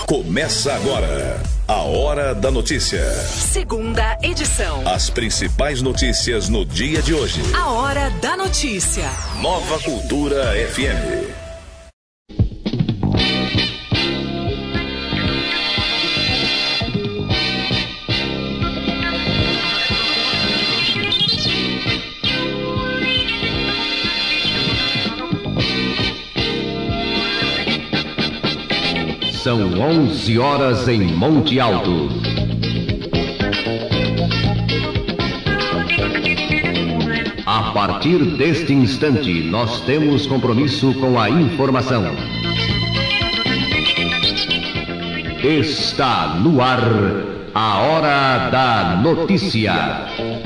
Começa agora a Hora da Notícia. Segunda edição. As principais notícias no dia de hoje. A Hora da Notícia. Nova Cultura FM. São 11 horas em Monte Alto. A partir deste instante, nós temos compromisso com a informação. Está no ar a Hora da Notícia.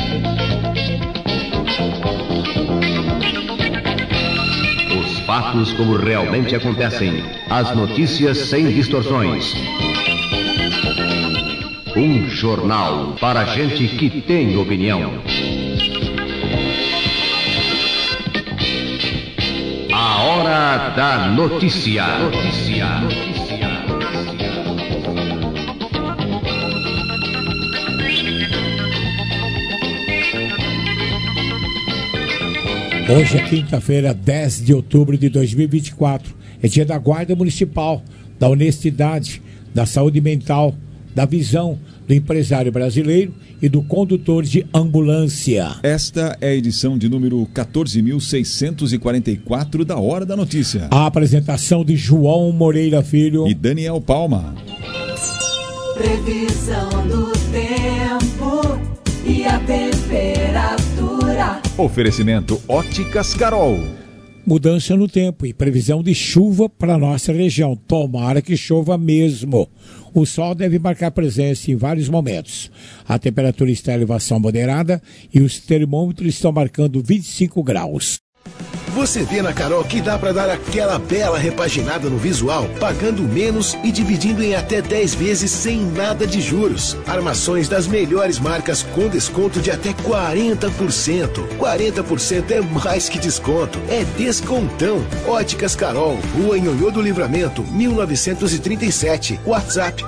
Fatos como realmente acontecem. As notícias sem distorções. Um jornal para gente que tem opinião. A Hora da Notícia. Hoje é quinta-feira, 10 de outubro de 2024. É dia da Guarda Municipal, da honestidade, da saúde mental, da visão do empresário brasileiro e do condutor de ambulância. Esta é a edição de número 14.644 da Hora da Notícia. A apresentação de João Moreira Filho e Daniel Palma. Previsão do tempo e a temperatura. Oferecimento Óticas Carol. Mudança no tempo e previsão de chuva para nossa região. Tomara que chova mesmo. O sol deve marcar presença em vários momentos. A temperatura está em elevação moderada e os termômetros estão marcando 25 graus. Você vê na Carol que dá para dar aquela bela repaginada no visual, pagando menos e dividindo em até 10 vezes sem nada de juros. Armações das melhores marcas com desconto de até 40%. 40% é mais que desconto, é descontão. Óticas Carol, Rua Nhonhô do Livramento, 1937. WhatsApp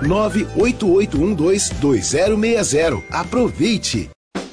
988122060. Aproveite!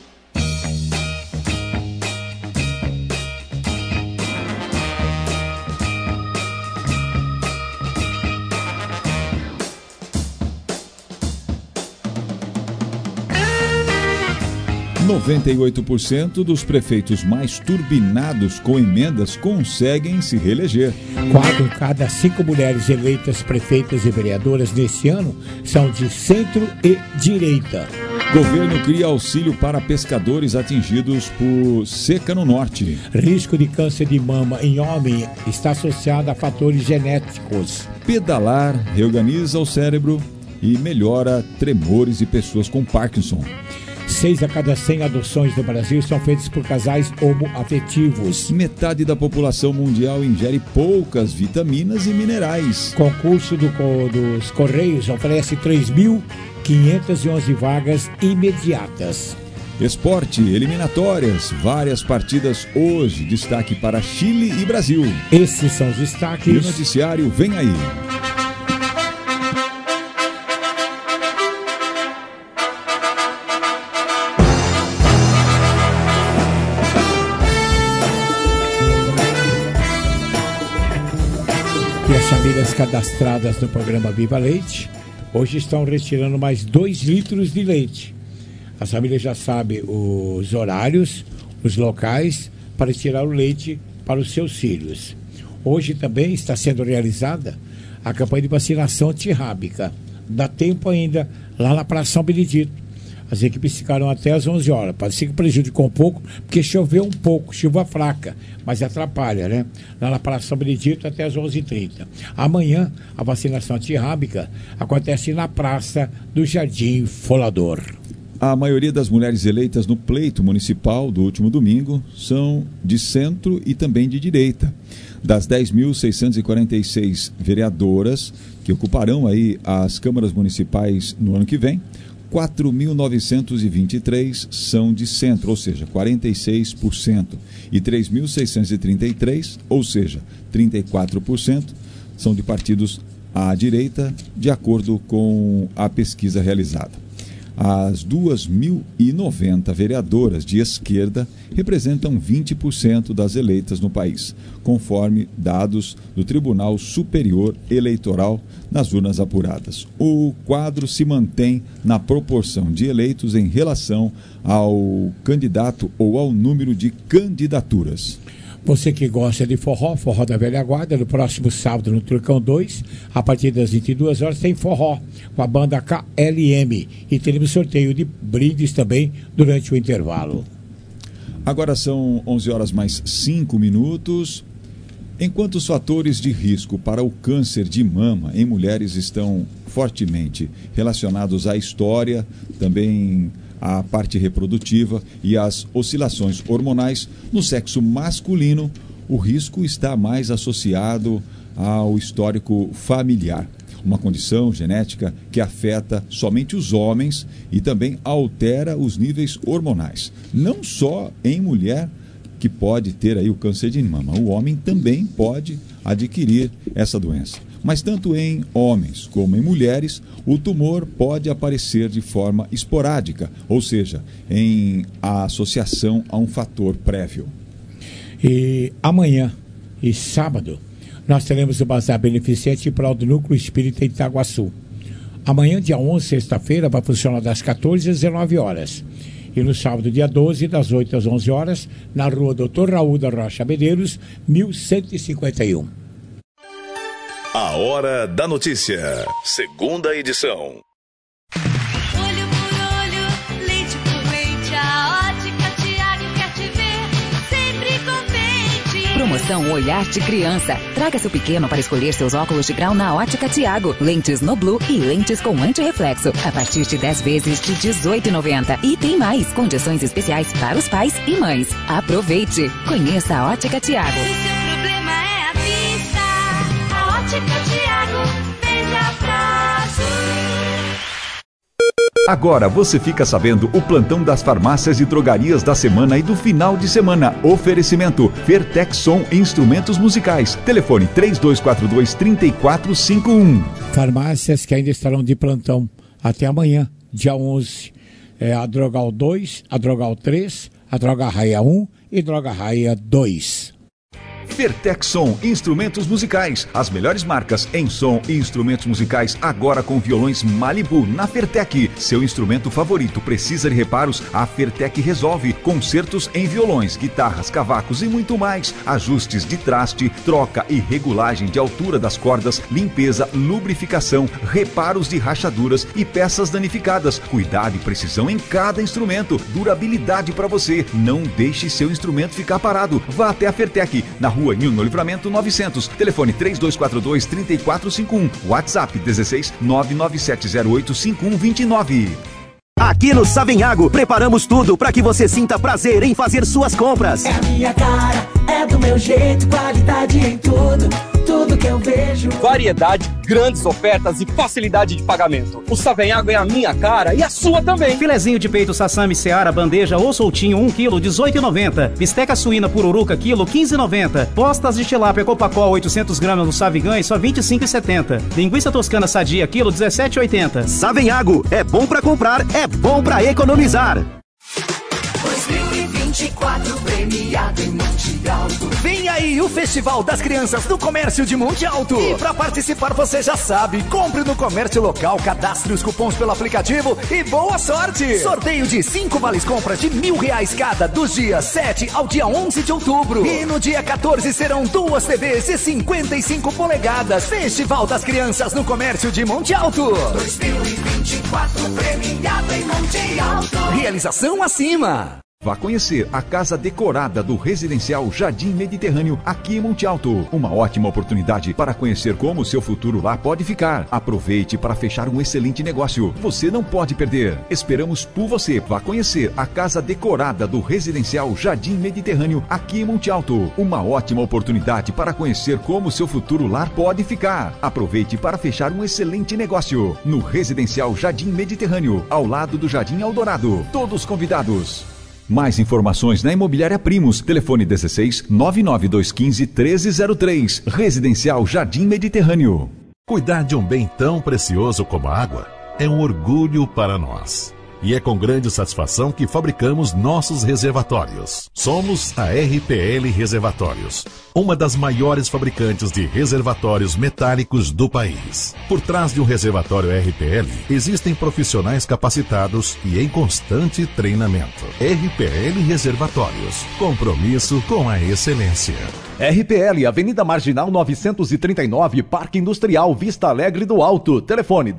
– 98% dos prefeitos mais turbinados com emendas conseguem se reeleger. 4 em cada 5 mulheres eleitas prefeitas e vereadoras neste ano são de centro e direita. Governo cria auxílio para pescadores atingidos por seca no norte. Risco de câncer de mama em homem está associado a fatores genéticos. Pedalar reorganiza o cérebro e melhora tremores de pessoas com Parkinson. 6 a cada 100 adoções no Brasil são feitas por casais homoafetivos. Metade da população mundial ingere poucas vitaminas e minerais. Concurso dos Correios oferece 3.511 vagas imediatas. Esporte, eliminatórias, várias partidas hoje. Destaque para Chile e Brasil. Esses são os destaques. E o noticiário vem aí. As famílias cadastradas no programa Viva Leite hoje estão retirando mais 2 litros de leite. As famílias já sabem os horários, os locais para retirar o leite para os seus filhos. Hoje também está sendo realizada a campanha de vacinação antirrábica. Dá tempo ainda lá na Praça São Benedito. As equipes ficaram até às 11 horas. Pode ser que prejudicou um pouco, porque choveu um pouco, chuva fraca, mas atrapalha, né? Lá na Praça São Benedito até às 11h30. Amanhã, a vacinação antirrábica acontece na Praça do Jardim Folador. A maioria das mulheres eleitas no pleito municipal do último domingo são de centro e também de direita. Das 10.646 vereadoras que ocuparão aí as câmaras municipais no ano que vem, 4.923 são de centro, ou seja, 46%, e 3.633, ou seja, 34%, são de partidos à direita, de acordo com a pesquisa realizada. As 2.090 vereadoras de esquerda representam 20% das eleitas no país, conforme dados do Tribunal Superior Eleitoral nas urnas apuradas. O quadro se mantém na proporção de eleitos em relação ao candidato ou ao número de candidaturas. Você que gosta de forró da velha guarda, no próximo sábado no Turcão 2, a partir das 22 horas tem forró com a banda KLM e teremos sorteio de brindes também durante o intervalo. Agora são 11 horas mais 5 minutos. Enquanto os fatores de risco para o câncer de mama em mulheres estão fortemente relacionados à história, também a parte reprodutiva e as oscilações hormonais, no sexo masculino, o risco está mais associado ao histórico familiar. Uma condição genética que afeta somente os homens e também altera os níveis hormonais. Não só em mulher que pode ter aí o câncer de mama, o homem também pode adquirir essa doença. Mas tanto em homens como em mulheres, o tumor pode aparecer de forma esporádica, ou seja, em associação a um fator prévio. E amanhã e sábado, nós teremos o Bazar Beneficente para o Núcleo Espírita Itaguaçu. Amanhã, dia 11, sexta-feira, vai funcionar das 14 às 19 horas. E no sábado, dia 12, das 8 às 11 horas, na rua Dr. Raul da Rocha Medeiros, 1151. A Hora da Notícia, segunda edição. Olho por olho, leite por leite, a Ótica Tiago quer te ver sempre contente. Promoção Olhar de Criança. Traga seu pequeno para escolher seus óculos de grau na Ótica Tiago. Lentes no Blue e lentes com antirreflexo. A partir de 10 vezes de R$ 18,90. E tem mais, condições especiais para os pais e mães. Aproveite. Conheça a Ótica Tiago. Se seu problema é a vista, a Ótica Tiago veja prazo. Agora você fica sabendo o plantão das farmácias e drogarias da semana e do final de semana. Oferecimento Fertexson Instrumentos Musicais. Telefone 3242-3451. Farmácias que ainda estarão de plantão até amanhã, dia 11. A Drogal 2, a Drogal 3, a Droga Raia 1 e Droga Raia 2. Fertexson Instrumentos Musicais. As melhores marcas em som e instrumentos musicais agora com violões Malibu na Fertec. Seu instrumento favorito precisa de reparos? A Fertec resolve. Concertos em violões, guitarras, cavacos e muito mais. Ajustes de traste, troca e regulagem de altura das cordas, limpeza, lubrificação, reparos de rachaduras e peças danificadas. Cuidado e precisão em cada instrumento. Durabilidade para você. Não deixe seu instrumento ficar parado. Vá até a Fertec, na Rua Nilno Livramento 900, telefone 3242-3451, WhatsApp 16 997085129. Aqui no Savenhago, preparamos tudo para que você sinta prazer em fazer suas compras. É a minha cara, é do meu jeito, qualidade em tudo, tudo que eu vejo. Variedade, grandes ofertas e facilidade de pagamento. O Savenhago é a minha cara e a sua também. Filezinho de peito Sassami Seara, bandeja ou soltinho 1 kg, R$18,90. Bisteca suína pururuca, quilo, R$15,90. Postas de tilápia Copacol, 800 gramas no Savigães, só R$25,70. Linguiça toscana sadia, quilo, R$17,80. Savenhago, é bom pra comprar, é bom pra economizar. 2024 premiado em Monte Alto. Vem aí o Festival das Crianças do Comércio de Monte Alto. E para participar você já sabe, compre no comércio local, cadastre os cupons pelo aplicativo e boa sorte. Sorteio de 5 vales compras de R$1.000 cada, dos dias 7 ao dia 11 de outubro. E no dia 14 serão 2 TVs de 55 polegadas. Festival das Crianças no Comércio de Monte Alto. 2024 premiado em Monte Alto. Realização acima. Vá conhecer a casa decorada do Residencial Jardim Mediterrâneo aqui em Monte Alto. Uma ótima oportunidade para conhecer como o seu futuro lá pode ficar. Aproveite para fechar um excelente negócio. Você não pode perder. Esperamos por você. Vá conhecer a casa decorada do Residencial Jardim Mediterrâneo aqui em Monte Alto. Uma ótima oportunidade para conhecer como o seu futuro lar pode ficar. Aproveite para fechar um excelente negócio. No Residencial Jardim Mediterrâneo, ao lado do Jardim Eldorado. Todos convidados. Mais informações na Imobiliária Primos. Telefone 16 99215 1303. Residencial Jardim Mediterrâneo. Cuidar de um bem tão precioso como a água é um orgulho para nós. E é com grande satisfação que fabricamos nossos reservatórios. Somos a RPL Reservatórios, uma das maiores fabricantes de reservatórios metálicos do país. Por trás de um reservatório RPL, existem profissionais capacitados e em constante treinamento. RPL Reservatórios, compromisso com a excelência. RPL, Avenida Marginal 939, Parque Industrial Vista Alegre do Alto. Telefone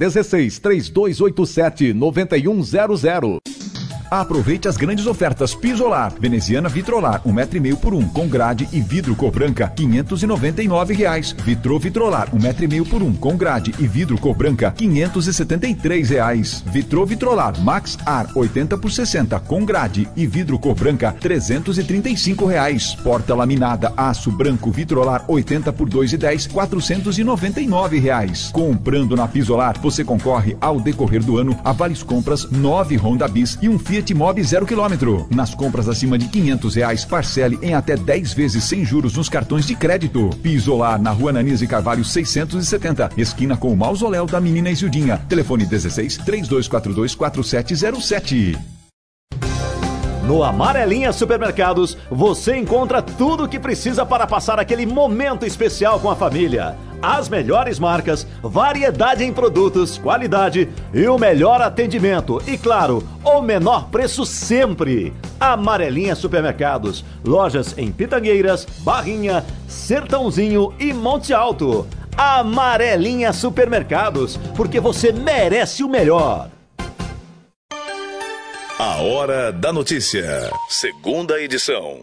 16-3287-9100. Aproveite as grandes ofertas Pisolar, veneziana Vitrolar, 1,5 m por 1, com grade e vidro cor branca, R$ 599. Vitrô Vitrolar, 1,5 m por 1, com grade e vidro cor branca, R$ 573. Vitrô Vitrolar Max Ar, 80 por 60, com grade e vidro cor branca, R$ 335. Porta laminada aço branco Vitrolar, 80 por 2,10, R$ 499. Comprando na Pisolar, você concorre ao decorrer do ano a vários compras 9 Honda Bis e um Fiat Mobi 0 km. Nas compras acima de R$ 500, parcele em até 10 vezes sem juros nos cartões de crédito. Pisolar, na Rua Ananias Carvalho 670, esquina com o Mausoléu da Menina Isildinha. Telefone 16-3242-4707. No Amarelinha Supermercados, você encontra tudo o que precisa para passar aquele momento especial com a família. As melhores marcas, variedade em produtos, qualidade e o melhor atendimento. E claro, o menor preço sempre. Amarelinha Supermercados, lojas em Pitangueiras, Barrinha, Sertãozinho e Monte Alto. Amarelinha Supermercados, porque você merece o melhor. A Hora da Notícia, segunda edição.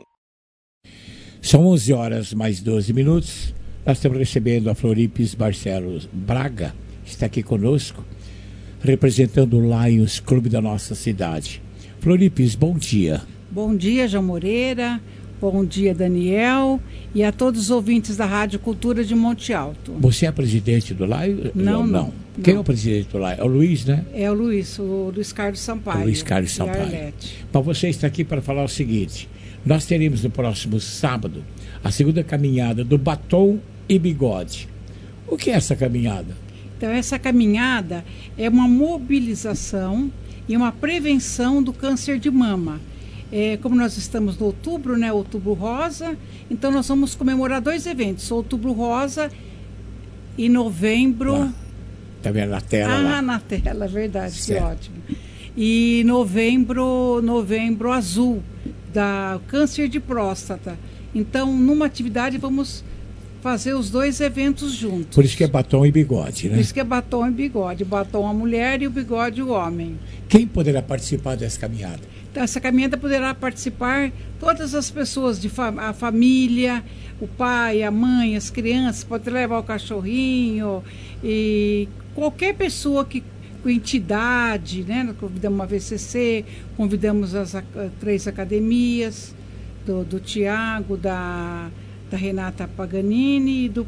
São 11 horas mais 12 minutos. Nós estamos recebendo a Floripes Barcelos Braga, que está aqui conosco, representando o Lions Clube da nossa cidade. Floripes, bom dia. Bom dia, João Moreira. Bom dia, Daniel. E a todos os ouvintes da Rádio Cultura de Monte Alto. Você é presidente do Lions? Não. Quem é o presidente do Lions? É o Luiz, né? É o Luiz Carlos Sampaio. O Luiz Carlos Sampaio. Mas você está aqui para falar o seguinte: nós teremos no próximo sábado a segunda caminhada do Batom e Bigode. O que é essa caminhada? Então, essa caminhada é uma mobilização e uma prevenção do câncer de mama. Como nós estamos no outubro, né? Outubro Rosa, então nós vamos comemorar 2 eventos, Outubro Rosa e Novembro... Está vendo na tela lá? Na tela, é verdade, certo. Que ótimo. E novembro azul, da câncer de próstata. Então, numa atividade, vamos fazer os 2 eventos juntos. Por isso que é batom e bigode, né? Por isso que é batom e bigode. Batom a mulher e o bigode o homem. Quem poderá participar dessa caminhada? Então, essa caminhada poderá participar todas as pessoas, a família, o pai, a mãe, as crianças, pode levar o cachorrinho e qualquer pessoa com entidade, né? Nós convidamos uma VCC, convidamos as 3 academias, do Tiago, da Renata Paganini e do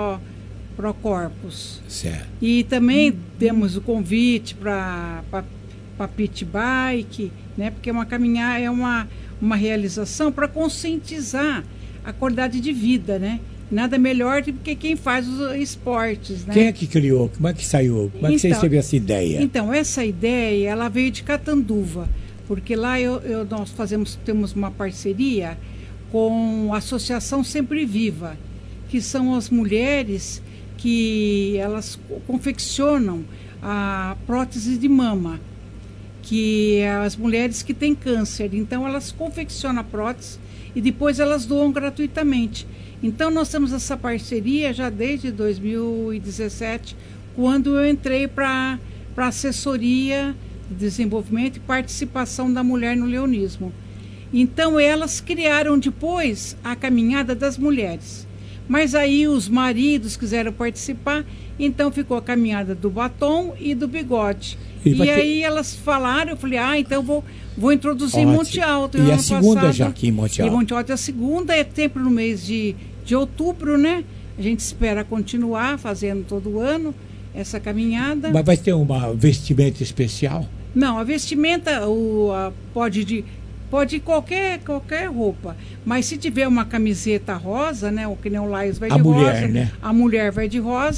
Procorpus. Certo. E também temos o convite para Pit Bike, né? Porque caminhar é uma realização para conscientizar a qualidade de vida, né? Nada melhor do que quem faz os esportes, né? Quem é que criou? Como é que saiu? Como é que você teve essa ideia? Então, essa ideia, ela veio de Catanduva, porque lá nós temos uma parceria com a Associação Sempre Viva, que são as mulheres que elas confeccionam a prótese de mama, que é as mulheres que têm câncer. Então, elas confeccionam a prótese e depois elas doam gratuitamente. Então, nós temos essa parceria já desde 2017, quando eu entrei para assessoria de desenvolvimento e participação da mulher no leonismo. Então, elas criaram depois a caminhada das mulheres. Mas aí os maridos quiseram participar, então ficou a caminhada do batom e do bigode. E aí elas falaram, eu falei, então vou introduzir Monte Alto. E a segunda já aqui em Monte Alto? E Monte Alto, a segunda é sempre no mês de outubro, né? A gente espera continuar fazendo todo ano essa caminhada. Mas vai ter uma vestimenta especial? Não, a vestimenta pode qualquer roupa. Mas se tiver uma camiseta rosa, né? O que nem o Lions vai de rosa. Né? A mulher vai de rosa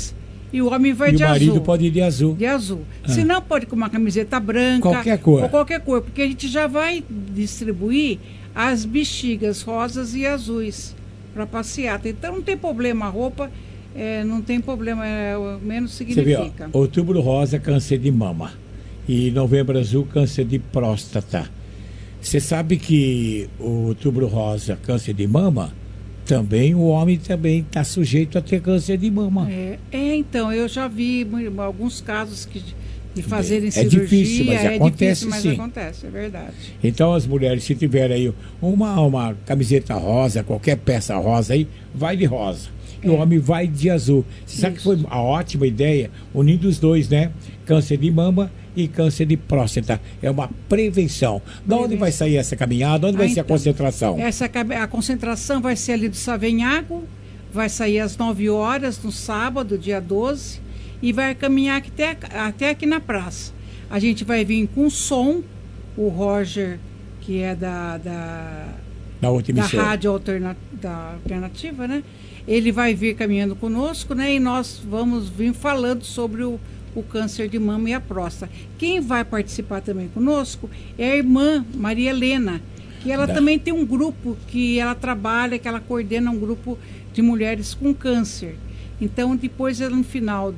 E o homem vai e de o marido azul. pode ir de azul. De azul. Se não, pode com uma camiseta branca. Qualquer cor. Ou qualquer cor, porque a gente já vai distribuir as bexigas rosas e azuis para passeata. Então não tem problema, a roupa não tem problema, menos significa. Você vê, ó, Outubro Rosa, câncer de mama. E Novembro Azul, câncer de próstata. Você sabe que o Outubro Rosa, câncer de mama, também o homem também está sujeito a ter câncer de mama. Então, eu já vi alguns casos de fazerem cirurgia. Difícil, mas acontece, mas sim. Acontece, é verdade. Então as mulheres, se tiver aí uma camiseta rosa, qualquer peça rosa aí, vai de rosa. E o homem vai de azul. Você sabe que foi uma ótima ideia, unindo os dois, né? Câncer de mama e câncer de próstata. É uma prevenção. De onde vai sair essa caminhada? Onde vai ser a concentração? A concentração vai ser ali do Savenhago, vai sair às 9 horas no sábado, dia 12, e vai caminhar até aqui na praça. A gente vai vir com som, o Roger, que é da Rádio Alternativa, né? Ele vai vir caminhando conosco, né? E nós vamos vir falando sobre o câncer de mama e a próstata. Quem vai participar também conosco é a irmã Maria Helena, que ela também tem um grupo que ela trabalha, que ela coordena um grupo de mulheres com câncer. Então, depois, no final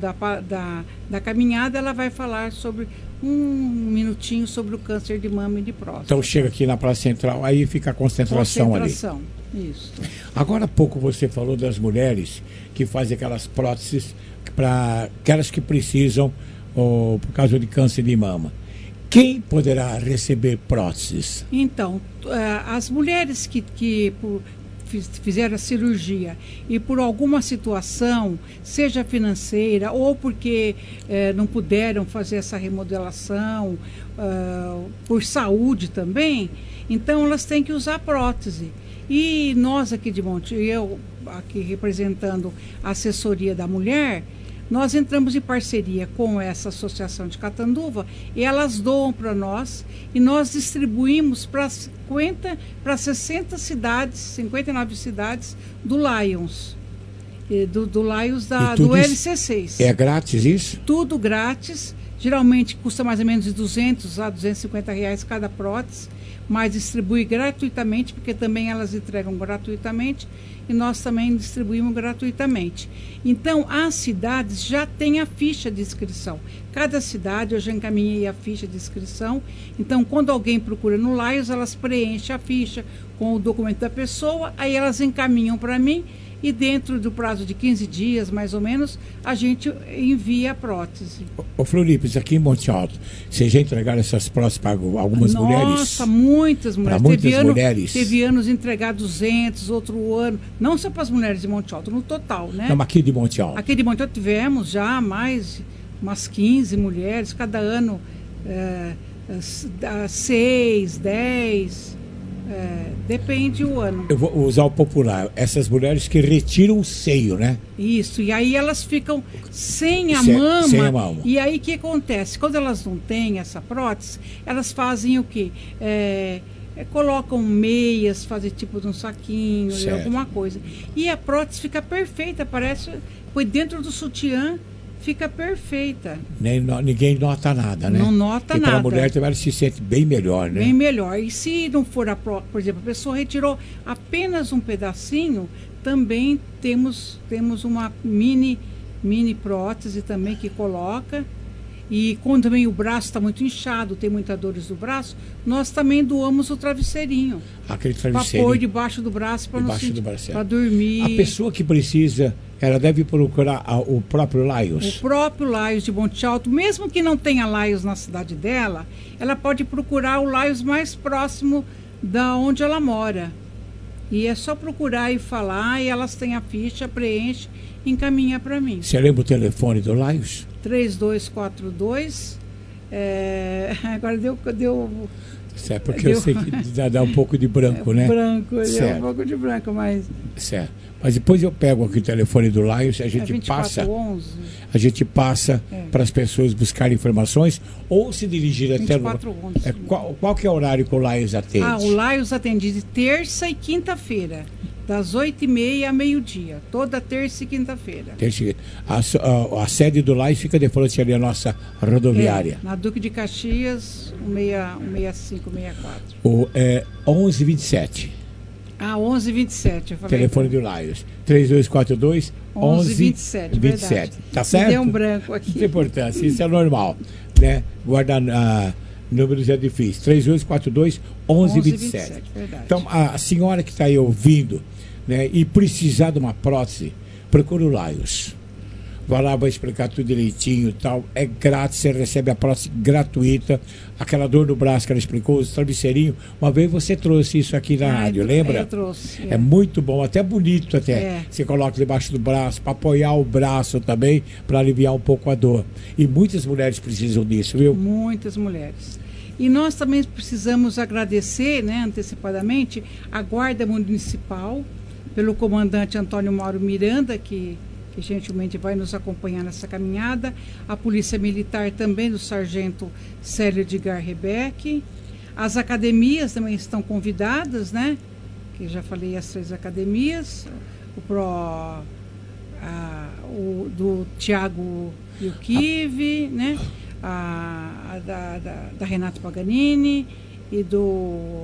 da caminhada, ela vai falar sobre um minutinho sobre o câncer de mama e de próstata. Então, chega aqui na Praça Central, aí fica a concentração ali. Isso. Agora há pouco você falou das mulheres que fazem aquelas próteses para aquelas que precisam por causa de câncer de mama. Quem poderá receber próteses? Então, as mulheres que fizeram a cirurgia e por alguma situação, seja financeira ou porque não puderam fazer essa remodelação, por saúde também, então elas têm que usar prótese. E nós aqui de Monte, eu aqui representando a assessoria da mulher, nós entramos em parceria com essa associação de Catanduva e elas doam para nós e nós distribuímos para 60 cidades, 59 cidades do Lions, do Lions do LC6. É grátis isso? Tudo grátis, geralmente custa mais ou menos de 200 a 250 reais cada prótese, mas distribui gratuitamente, porque também elas entregam gratuitamente e nós também distribuímos gratuitamente. Então, as cidades já têm a ficha de inscrição. Cada cidade, eu já encaminhei a ficha de inscrição. Então, quando alguém procura no Lions, elas preenchem a ficha com o documento da pessoa, aí elas encaminham para mim e dentro do prazo de 15 dias, mais ou menos, a gente envia a prótese. Ô Floripes, aqui em Monte Alto, vocês já entregaram essas próteses para algumas mulheres? Nossa, muitas mulheres. Para muitas mulheres. Teve anos entregar 200, outro ano, não só para as mulheres de Monte Alto, no total, né? Não, aqui de Monte Alto. Aqui de Monte Alto tivemos já mais umas 15 mulheres, cada ano 6, 10... depende o ano. Eu vou usar o popular. Essas mulheres que retiram o seio, né? Isso, e aí elas ficam sem a mama. Sem a mama. E aí o que acontece? Quando elas não têm essa prótese, elas fazem o quê? Colocam meias, fazem tipo de um saquinho, alguma coisa. E a prótese fica perfeita, foi dentro do sutiã. Fica perfeita. Ninguém nota nada, né? Não nota nada. E para a mulher também ela se sente bem melhor, né? Bem melhor. E se não for por exemplo, a pessoa retirou apenas um pedacinho, também temos uma mini prótese também que coloca. E quando também o braço está muito inchado, tem muitas dores do braço, nós também doamos o travesseirinho. Aquele travesseirinho. Para pôr debaixo do braço, para dormir. A pessoa que precisa, ela deve procurar o próprio Lions? O próprio Lions de Monte Alto. Mesmo que não tenha Lions na cidade dela, ela pode procurar o Lions mais próximo da onde ela mora. E é só procurar e falar, e elas têm a ficha, preenche e encaminha para mim. Você lembra o telefone do Lions? 3242. Agora deu. Certo, porque eu sei que dá um pouco de branco, né? Branco, é um pouco de branco, mas. Certo. Mas depois eu pego aqui o telefone do Lions, a gente passa. 2411. A gente passa para as pessoas buscarem informações ou se dirigir até no. Qual que é o horário que o Lions atende? O Lions atende de terça e quinta-feira. das 8h30 a meio-dia, toda terça e quinta-feira. A sede do Lais fica de frente ali a nossa rodoviária. Na Duque de Caxias, 165, 64. 1127. 1127. Telefone do Laios. 3242 1127. Tá certo? Deu um branco aqui. Não tem importância, isso é normal. Né? Guardar números é difícil. 3242 1127. Então, a senhora que está aí ouvindo, né, e precisar de uma prótese, procura o Laios. Vai lá, vai explicar tudo direitinho e tal. É grátis, você recebe a prótese gratuita. Aquela dor no braço que ela explicou, os travesseirinhos. Uma vez você trouxe isso aqui na rádio, lembra? Eu trouxe. É muito bom, até bonito até. Você coloca debaixo do braço, para apoiar o braço também, para aliviar um pouco a dor. E muitas mulheres precisam disso, viu? Muitas mulheres. E nós também precisamos agradecer, né, antecipadamente, a Guarda Municipal, pelo comandante Antônio Mauro Miranda, que gentilmente vai nos acompanhar nessa caminhada, a Polícia Militar também, do Sargento Célio Edgar Rebeck, as academias também estão convidadas, né? Que já falei, as 3 academias, do Tiago Yukiv, né? Da Renato Paganini e do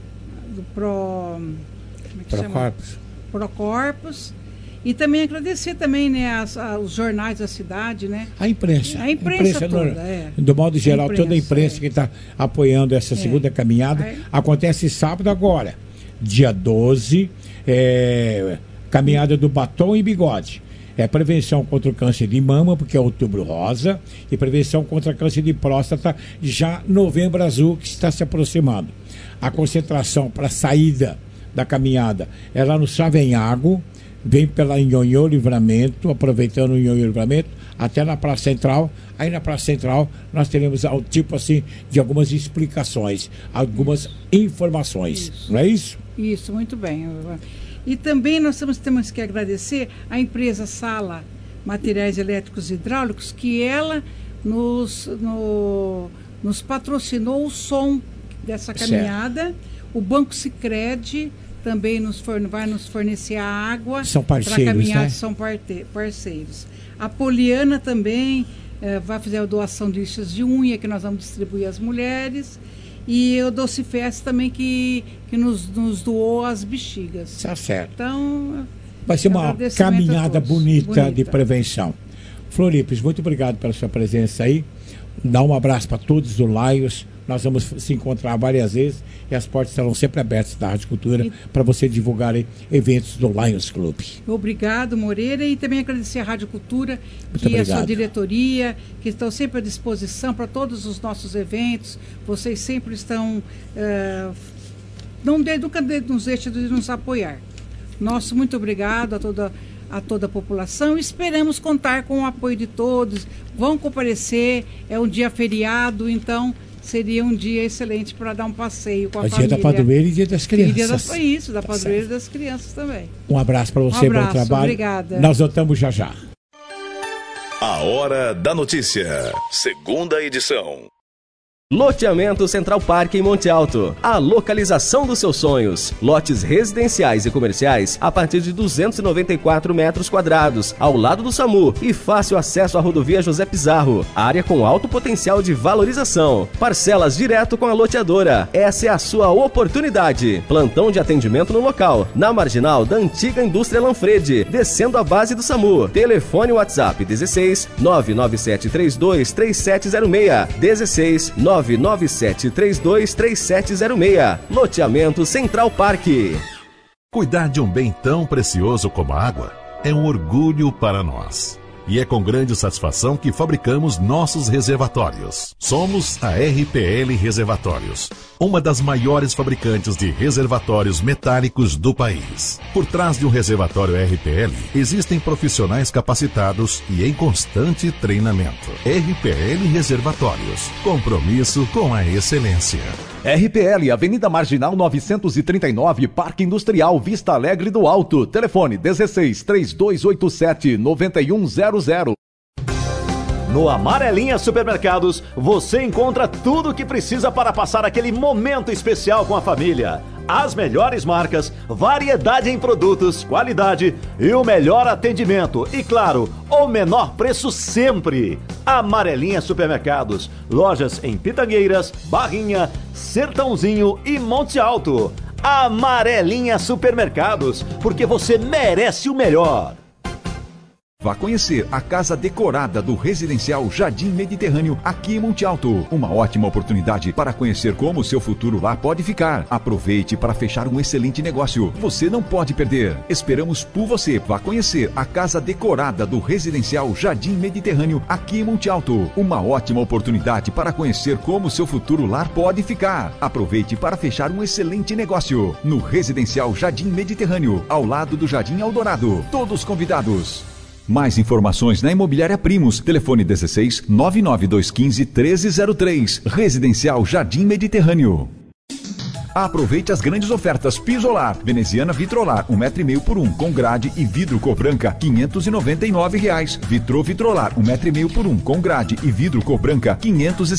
Procorpus. E também agradecer também, né, os jornais da cidade, né? A imprensa toda, do modo geral, toda a imprensa que está apoiando essa segunda caminhada. Acontece sábado agora, dia 12, caminhada do batom e bigode. Prevenção contra o câncer de mama, porque é outubro rosa, e prevenção contra câncer de próstata, já novembro azul, que está se aproximando. A concentração para a saída da caminhada é lá no Savenhago, vem pela Nhonhô Livramento, aproveitando o Nhonhô Livramento, até na Praça Central. Aí na Praça Central nós teremos tipo assim de algumas explicações, algumas informações, não é isso? Isso, muito bem. E também nós temos que agradecer a empresa Sala Materiais Elétricos e Hidráulicos, que ela nos patrocinou o som dessa caminhada. Certo. O Banco Sicredi também vai nos fornecer a água. São parceiros, para caminhar, né? São parceiros. A Poliana também vai fazer a doação de lixas de unha, que nós vamos distribuir às mulheres. E o Doce Fest também, que nos doou as bexigas. Tá certo. Então, vai ser uma caminhada bonita de prevenção. Floripes, muito obrigado pela sua presença aí. Dá um abraço para todos do Laios. Nós vamos se encontrar várias vezes e as portas estarão sempre abertas da Rádio Cultura para você divulgar eventos do Lions Club. Obrigado, Moreira, e também agradecer a Rádio Cultura, a sua diretoria, que estão sempre à disposição para todos os nossos eventos. Vocês sempre estão, nunca nos deixam de nos apoiar. Nosso muito obrigado a toda a população. Esperamos contar com o apoio de todos. Vão comparecer, é um dia feriado, então seria um dia excelente para dar um passeio com a família. Dia da Padroeira e Dia das Crianças. Da Padroeira e das Crianças também. Um abraço para você, bom trabalho. Obrigada. Nós voltamos já já. A Hora da Notícia, segunda edição. Loteamento Central Park em Monte Alto. A localização dos seus sonhos. Lotes residenciais e comerciais a partir de 294 metros quadrados, ao lado do SAMU e fácil acesso à rodovia José Pizarro. Área com alto potencial de valorização. Parcelas direto com a loteadora. Essa é a sua oportunidade. Plantão de atendimento no local, na marginal da antiga indústria Lanfredi, descendo a base do SAMU. Telefone WhatsApp 16 99732 3706 16 997323706. Loteamento Central Park. Cuidar de um bem tão precioso como a água é um orgulho para nós. E é com grande satisfação que fabricamos nossos reservatórios. Somos a RPL Reservatórios, uma das maiores fabricantes de reservatórios metálicos do país. Por trás de um reservatório RPL, existem profissionais capacitados e em constante treinamento. RPL Reservatórios, compromisso com a excelência. RPL, Avenida Marginal 939, Parque Industrial, Vista Alegre do Alto. Telefone 16 3287 9100. No Amarelinha Supermercados, você encontra tudo o que precisa para passar aquele momento especial com a família. As melhores marcas, variedade em produtos, qualidade e o melhor atendimento. E claro, o menor preço sempre. Amarelinha Supermercados, lojas em Pitangueiras, Barrinha, Sertãozinho e Monte Alto. Amarelinha Supermercados, porque você merece o melhor. Vá conhecer a casa decorada do Residencial Jardim Mediterrâneo aqui em Monte Alto. Uma ótima oportunidade para conhecer como o seu futuro lá pode ficar. Aproveite para fechar um excelente negócio. Você não pode perder. Esperamos por você. Vá conhecer a casa decorada do Residencial Jardim Mediterrâneo aqui em Monte Alto. Uma ótima oportunidade para conhecer como o seu futuro lar pode ficar. Aproveite para fechar um excelente negócio. No Residencial Jardim Mediterrâneo, ao lado do Jardim Eldorado. Todos convidados. Mais informações na Imobiliária Primos. Telefone 16 99215 1303. Residencial Jardim Mediterrâneo. Aproveite as grandes ofertas Pisolar, veneziana Vitrolar, 1,5 m por 1, com grade e vidro cor branca, R$ 599. Vitrolar, 1,5 m por 1, com grade e vidro cor branca, R$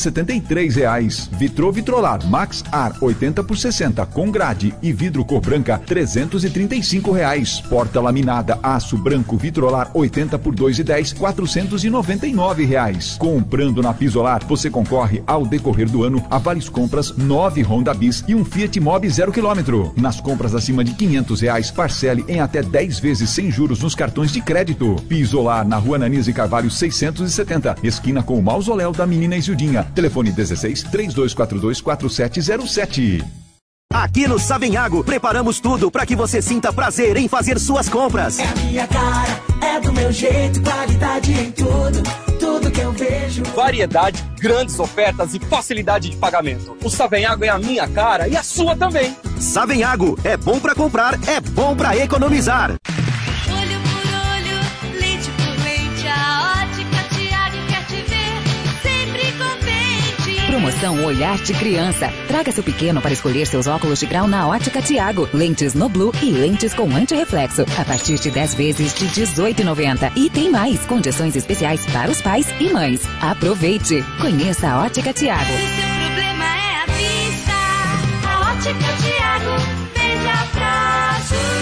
573. Vitrolar Max Ar, 80 por 60, com grade e vidro cor branca, R$ 335. Porta laminada aço branco Vitrolar, 80 por 2,10, R$ 499. Comprando na Pisolar, você concorre ao decorrer do ano a várias compras, 9 Honda Bis e um Fiat Mobi 0 km. Nas compras acima de R$ 500, parcele em até 10 vezes sem juros nos cartões de crédito. Pisolar, na Rua Nanise Carvalho 670, esquina com o mausoléu da menina Isildinha. Telefone 16 3242 4707. Aqui no Savenhago, preparamos tudo para que você sinta prazer em fazer suas compras. É a minha cara, é do meu jeito, qualidade em tudo, tudo que eu vejo. Variedade, grandes ofertas e facilidade de pagamento. O Savenhago é a minha cara e a sua também. Savenhago, é bom para comprar, é bom para economizar. Olho por olho, leite por leite, a Ótica Tiago quer te ver sempre contente. Promoção Olhar de Criança. Traga seu pequeno para escolher seus óculos de grau na Ótica Tiago. Lentes no Blue e lentes com antirreflexo. A partir de 10 vezes de R$ 18,90. E tem mais, condições especiais para os pais e mães. Aproveite. Conheça a Ótica Tiago. Se o seu problema é a vista, a Ótica Tiago veja pra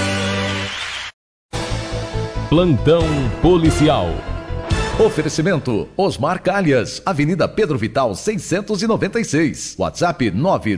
gente. Plantão Policial. Oferecimento Osmar Calhas, Avenida Pedro Vital 696. WhatsApp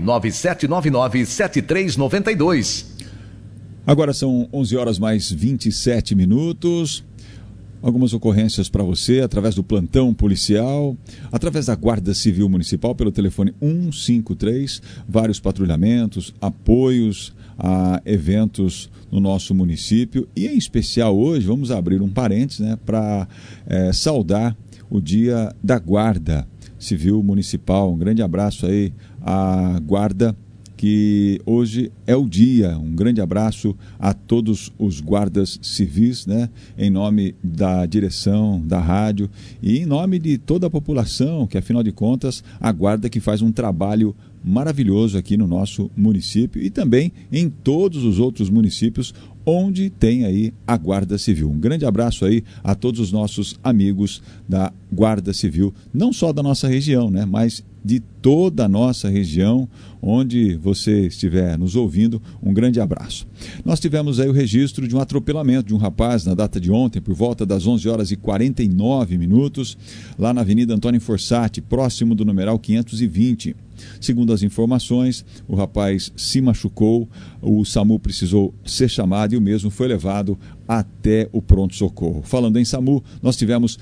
997997392. Agora são 11 horas mais 27 minutos. Algumas ocorrências para você através do plantão policial, através da Guarda Civil Municipal pelo telefone 153, vários patrulhamentos, apoios a eventos no nosso município e em especial hoje vamos abrir um parênteses, né, para saudar o Dia da Guarda Civil Municipal. Um grande abraço aí à Guarda, que hoje é o dia. Um grande abraço a todos os guardas civis, né? Em nome da direção da rádio e em nome de toda a população, que afinal de contas a Guarda que faz um trabalho maravilhoso aqui no nosso município e também em todos os outros municípios onde tem aí a Guarda Civil. Um grande abraço aí a todos os nossos amigos da Guarda Civil, não só da nossa região, né, mas de toda a nossa região, onde você estiver nos ouvindo, um grande abraço. Nós tivemos aí o registro de um atropelamento de um rapaz na data de ontem, por volta das 11 horas e 49 minutos, lá na Avenida Antônio Forsatti, próximo do numeral 520. Segundo as informações, o rapaz se machucou, o SAMU precisou ser chamado e o mesmo foi levado até o pronto-socorro. Falando em SAMU, nós tivemos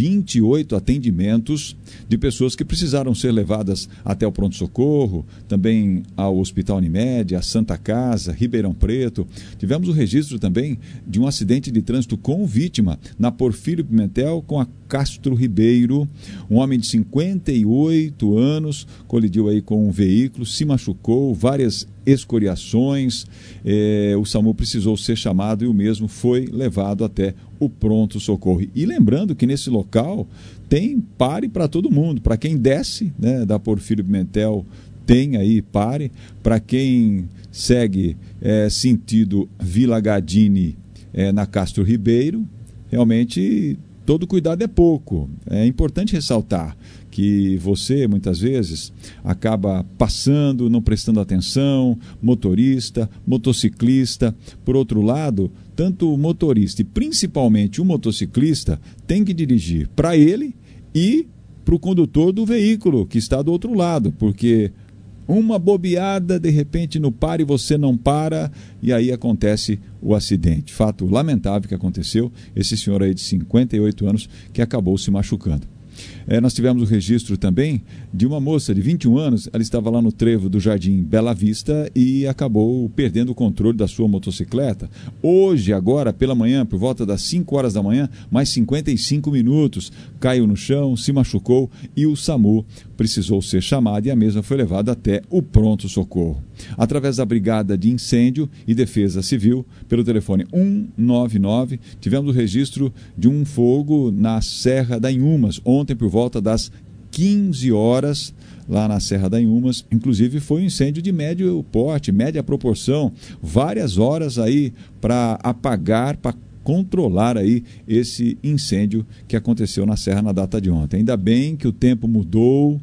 28 atendimentos de pessoas que precisaram ser levadas até o pronto-socorro, também ao Hospital Unimed, a Santa Casa, Ribeirão Preto. Tivemos o registro também de um acidente de trânsito com vítima na Porfírio Pimentel com a Castro Ribeiro. Um homem de 58 anos colidiu aí com um veículo, se machucou, várias escoriações, o SAMU precisou ser chamado e o mesmo foi levado até o pronto-socorro. E lembrando que nesse local tem pare para todo mundo, para quem desce, né, da Porfírio Pimentel tem aí pare, para quem segue sentido Vila Gadini na Castro Ribeiro, realmente todo cuidado é pouco. É importante ressaltar que você, muitas vezes, acaba passando, não prestando atenção, motorista, motociclista. Por outro lado, tanto o motorista e principalmente o motociclista tem que dirigir para ele e para o condutor do veículo que está do outro lado, porque uma bobeada, de repente no para e você não para, e aí acontece o acidente. Fato lamentável que aconteceu, esse senhor aí de 58 anos que acabou se machucando. Nós tivemos o registro também de uma moça de 21 anos, ela estava lá no trevo do Jardim Bela Vista e acabou perdendo o controle da sua motocicleta. Hoje, agora, pela manhã, por volta das 5 horas da manhã, mais 55 minutos, caiu no chão, se machucou e o SAMU precisou ser chamado e a mesma foi levada até o pronto-socorro. Através da Brigada de Incêndio e Defesa Civil, pelo telefone 199, tivemos o registro de um fogo na Serra da Inhumas, ontem por volta das 15 horas, lá na Serra da Inhumas. Inclusive foi um incêndio de médio porte, média proporção, várias horas aí para apagar, para controlar aí esse incêndio que aconteceu na Serra na data de ontem. Ainda bem que o tempo mudou,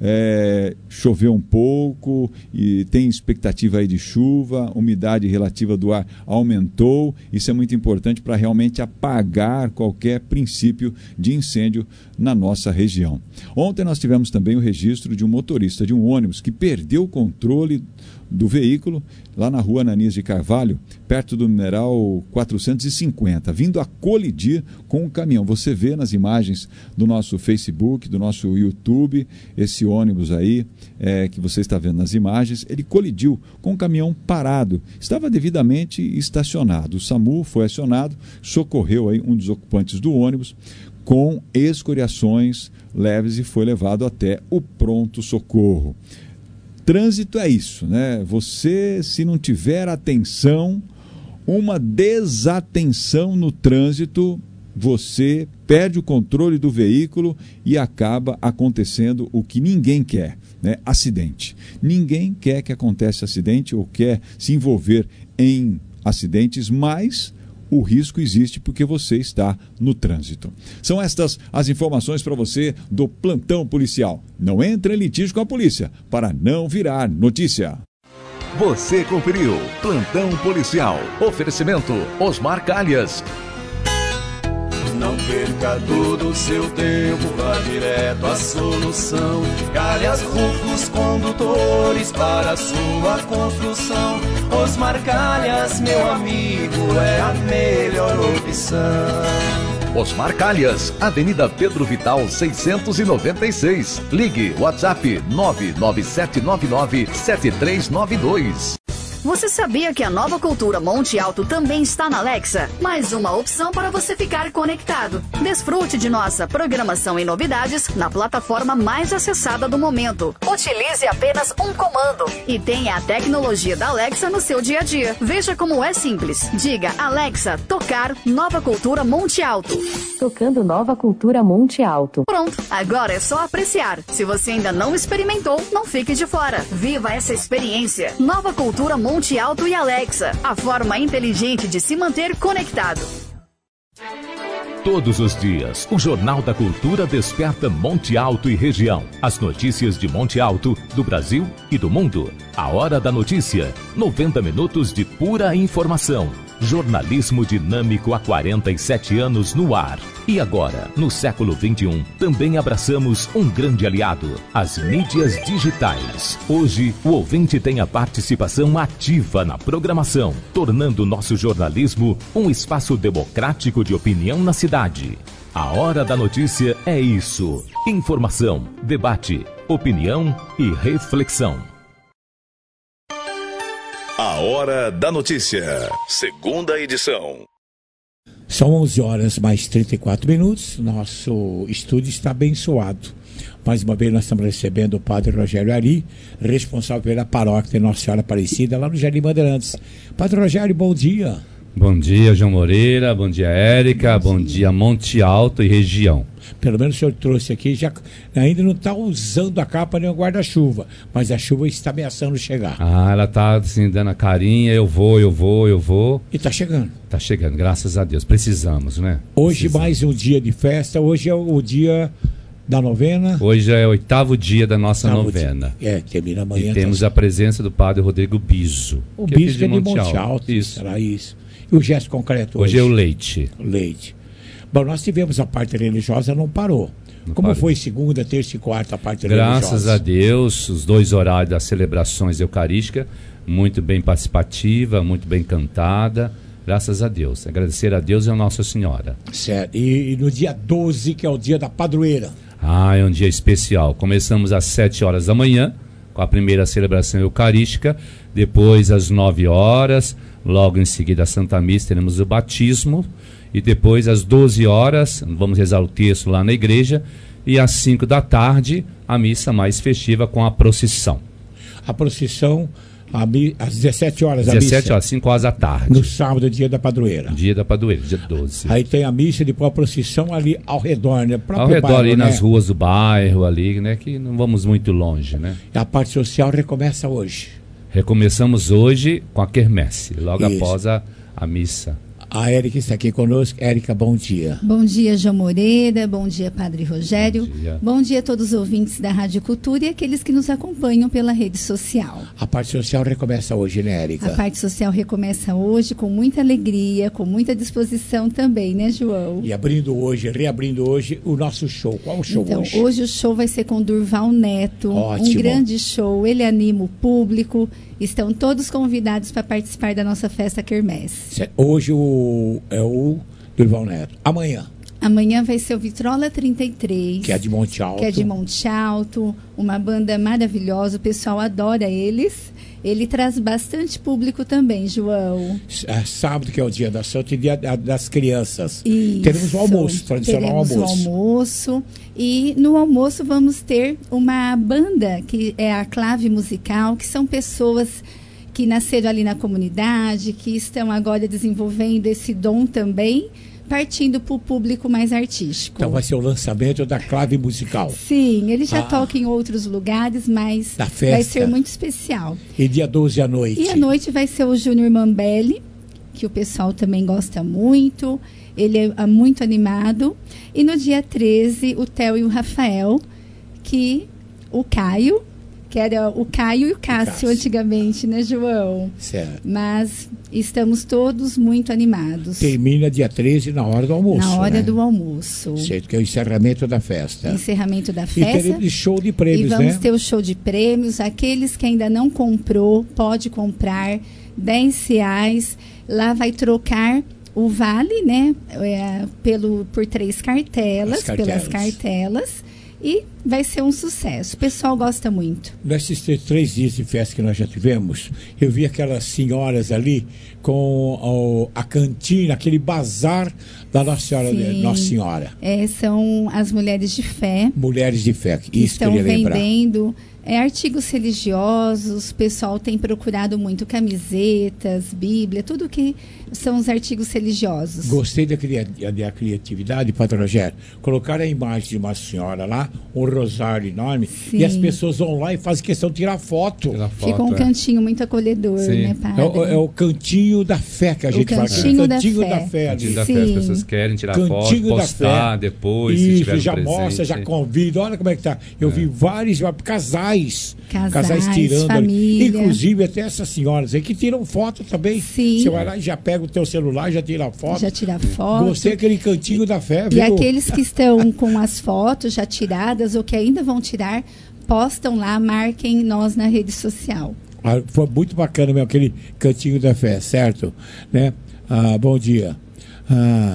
choveu um pouco e tem expectativa aí de chuva, umidade relativa do ar aumentou. Isso é muito importante para realmente apagar qualquer princípio de incêndio na nossa região. Ontem nós tivemos também o registro de um motorista de um ônibus que perdeu o controle do veículo lá na rua Ananias de Carvalho, perto do numeral 450, vindo a colidir com um caminhão. Você vê nas imagens do nosso Facebook, do nosso YouTube, esse ônibus aí que você está vendo nas imagens, ele colidiu com um caminhão parado, estava devidamente estacionado. O SAMU foi acionado, socorreu aí um dos ocupantes do ônibus com escoriações leves e foi levado até o pronto-socorro. Trânsito é isso, né? Você, se não tiver atenção, uma desatenção no trânsito, você perde o controle do veículo e acaba acontecendo o que ninguém quer, né? Acidente. Ninguém quer que aconteça acidente ou quer se envolver em acidentes, mas o risco existe porque você está no trânsito. São estas as informações para você do Plantão Policial. Não entre em litígio com a polícia para não virar notícia. Você conferiu Plantão Policial. Oferecimento Osmar Calhas. Não perca todo o seu tempo, vá direto à solução. Calhas Rufos Condutores para a sua construção. Osmar Calhas, meu amigo, é a melhor opção. Osmar Calhas, Avenida Pedro Vital 696. Ligue WhatsApp 997997392. Você sabia que a Nova Cultura Monte Alto também está na Alexa? Mais uma opção para você ficar conectado. Desfrute de nossa programação e novidades na plataforma mais acessada do momento. Utilize apenas um comando e tenha a tecnologia da Alexa no seu dia a dia. Veja como é simples. Diga Alexa, tocar Nova Cultura Monte Alto. Tocando Nova Cultura Monte Alto. Pronto, agora é só apreciar. Se você ainda não experimentou, não fique de fora. Viva essa experiência. Nova Cultura Monte Alto e Alexa, a forma inteligente de se manter conectado. Todos os dias, o Jornal da Cultura desperta Monte Alto e região. As notícias de Monte Alto, do Brasil e do mundo. A Hora da Notícia. 90 minutos de pura informação. Jornalismo dinâmico há 47 anos no ar. E agora, no século XXI, também abraçamos um grande aliado, as mídias digitais. Hoje, o ouvinte tem a participação ativa na programação, tornando nosso jornalismo um espaço democrático de opinião na cidade. A Hora da Notícia é isso. Informação, debate, opinião e reflexão. A Hora da Notícia, segunda edição. São 11 horas mais 34 minutos. Nosso estúdio está abençoado. Mais uma vez nós estamos recebendo o Padre Rogério Ari, responsável pela paróquia de Nossa Senhora Aparecida, lá no Jardim Bandeirantes. Padre Rogério, bom dia. Bom dia, João Moreira, bom dia, Érica, bom dia, Monte Alto e região. Pelo menos o senhor trouxe aqui, já ainda não está usando a capa nem o guarda-chuva, mas a chuva está ameaçando chegar. Ah, ela está assim, dando a carinha, eu vou. E está chegando. Está chegando, graças a Deus, precisamos, né? Hoje mais um dia de festa, hoje é o dia da novena. Hoje é o 8º dia da nossa novena. Termina amanhã. E temos a presença do padre Rodrigo Biso. O Biso é de Monte Alto. Isso. Será isso. E o gesto concreto hoje? Hoje é o leite. Bom, nós tivemos a parte religiosa, não parou. Como parou. Foi segunda, terça e quarta a parte religiosa? Graças a Deus, os 2 horários das celebrações eucarísticas, muito bem participativa, muito bem cantada. Graças a Deus. Agradecer a Deus e a Nossa Senhora. Certo. E no dia 12, que é o dia da padroeira? Ah, é um dia especial. Começamos às 7 horas da manhã, com a primeira celebração eucarística. Depois, às 9 horas, logo em seguida, a Santa Missa, teremos o batismo. E depois, às 12 horas, vamos rezar o texto lá na igreja. E às 5 da tarde, a missa mais festiva com a procissão. A procissão, às 17 horas. 17 horas, 5 horas da tarde. No sábado, dia da padroeira. Dia da padroeira, dia 12. Aí tem a missa e depois a procissão ali ao redor, né? Ao redor, bairro, ali, né? Nas ruas do bairro, ali, né? Que não vamos muito longe, né? E a parte social recomeça hoje. Recomeçamos hoje com a quermesse, logo após a missa. A Érica está aqui conosco. Érica, bom dia. Bom dia, João Moreira. Bom dia, Padre Rogério. Bom dia a todos os ouvintes da Rádio Cultura e aqueles que nos acompanham pela rede social. A parte social recomeça hoje, né, Érica? A parte social recomeça hoje com muita alegria, com muita disposição também, né, João? E reabrindo hoje o nosso show. Qual o show hoje? Então, hoje o show vai ser com Durval Neto. Ótimo. Um grande show. Ele anima o público. Estão todos convidados para participar da nossa festa quermesse. Hoje é o Durval Neto. Amanhã vai ser o Vitrola 33. Que é de Monte Alto. Uma banda maravilhosa. O pessoal adora eles. Ele traz bastante público também, João. Sábado, que é o dia da Santa e dia das crianças. Isso. Teremos o almoço, tradicional almoço. Teremos o almoço. E no almoço vamos ter uma banda, que é a Clave Musical, que são pessoas que nasceram ali na comunidade, que estão agora desenvolvendo esse dom também, partindo para o público mais artístico. Então vai ser o lançamento da Clave Musical. Sim, ele já toca em outros lugares, mas vai ser muito especial. E dia 12 à noite? E à noite vai ser o Júnior Mambelli, que o pessoal também gosta muito. Ele é muito animado. E no dia 13, o Theo e o Rafael, que o Caio, que era o Caio e o Cássio antigamente, né, João? Certo. Mas estamos todos muito animados. Termina dia 13 na hora do almoço. Na hora do almoço. Certo, que é o encerramento da festa. Encerramento da festa. E teremos show de prêmios, né? E vamos ter o show de prêmios. Aqueles que ainda não comprou, pode comprar. R$10. Lá vai trocar o vale, né? Por 3 cartelas. Pelas cartelas. E vai ser um sucesso. O pessoal gosta muito. Nesses 3 dias de festa que nós já tivemos, eu vi aquelas senhoras ali com a cantina, aquele bazar da Nossa Senhora. São as mulheres de fé. Mulheres de fé, que estão vendendo artigos religiosos. O pessoal tem procurado muito camisetas, Bíblia, tudo que são os artigos religiosos. Gostei da criatividade, Padre Rogério. Colocaram a imagem de uma senhora lá, um rosário enorme, e as pessoas vão lá e fazem questão de tirar foto. Fica um cantinho muito acolhedor, né, Padre? É o cantinho da fé que a gente fala. Cantinho da fé. Cantinho da fé. As pessoas querem tirar foto, postar depois. Isso, se já mostra, já convida. Olha como é que tá. Eu vi vários casais tirando família. Ali. Inclusive até essas senhoras aí que tiram foto também. Sim. Você vai lá e já pega o teu celular, já tira foto. Já tira foto. Gostei daquele cantinho da fé, viu? E aqueles que estão com as fotos já tiradas ou que ainda vão tirar, postam lá, marquem nós na rede social. Foi muito bacana mesmo aquele cantinho da fé, certo? Né? Bom dia.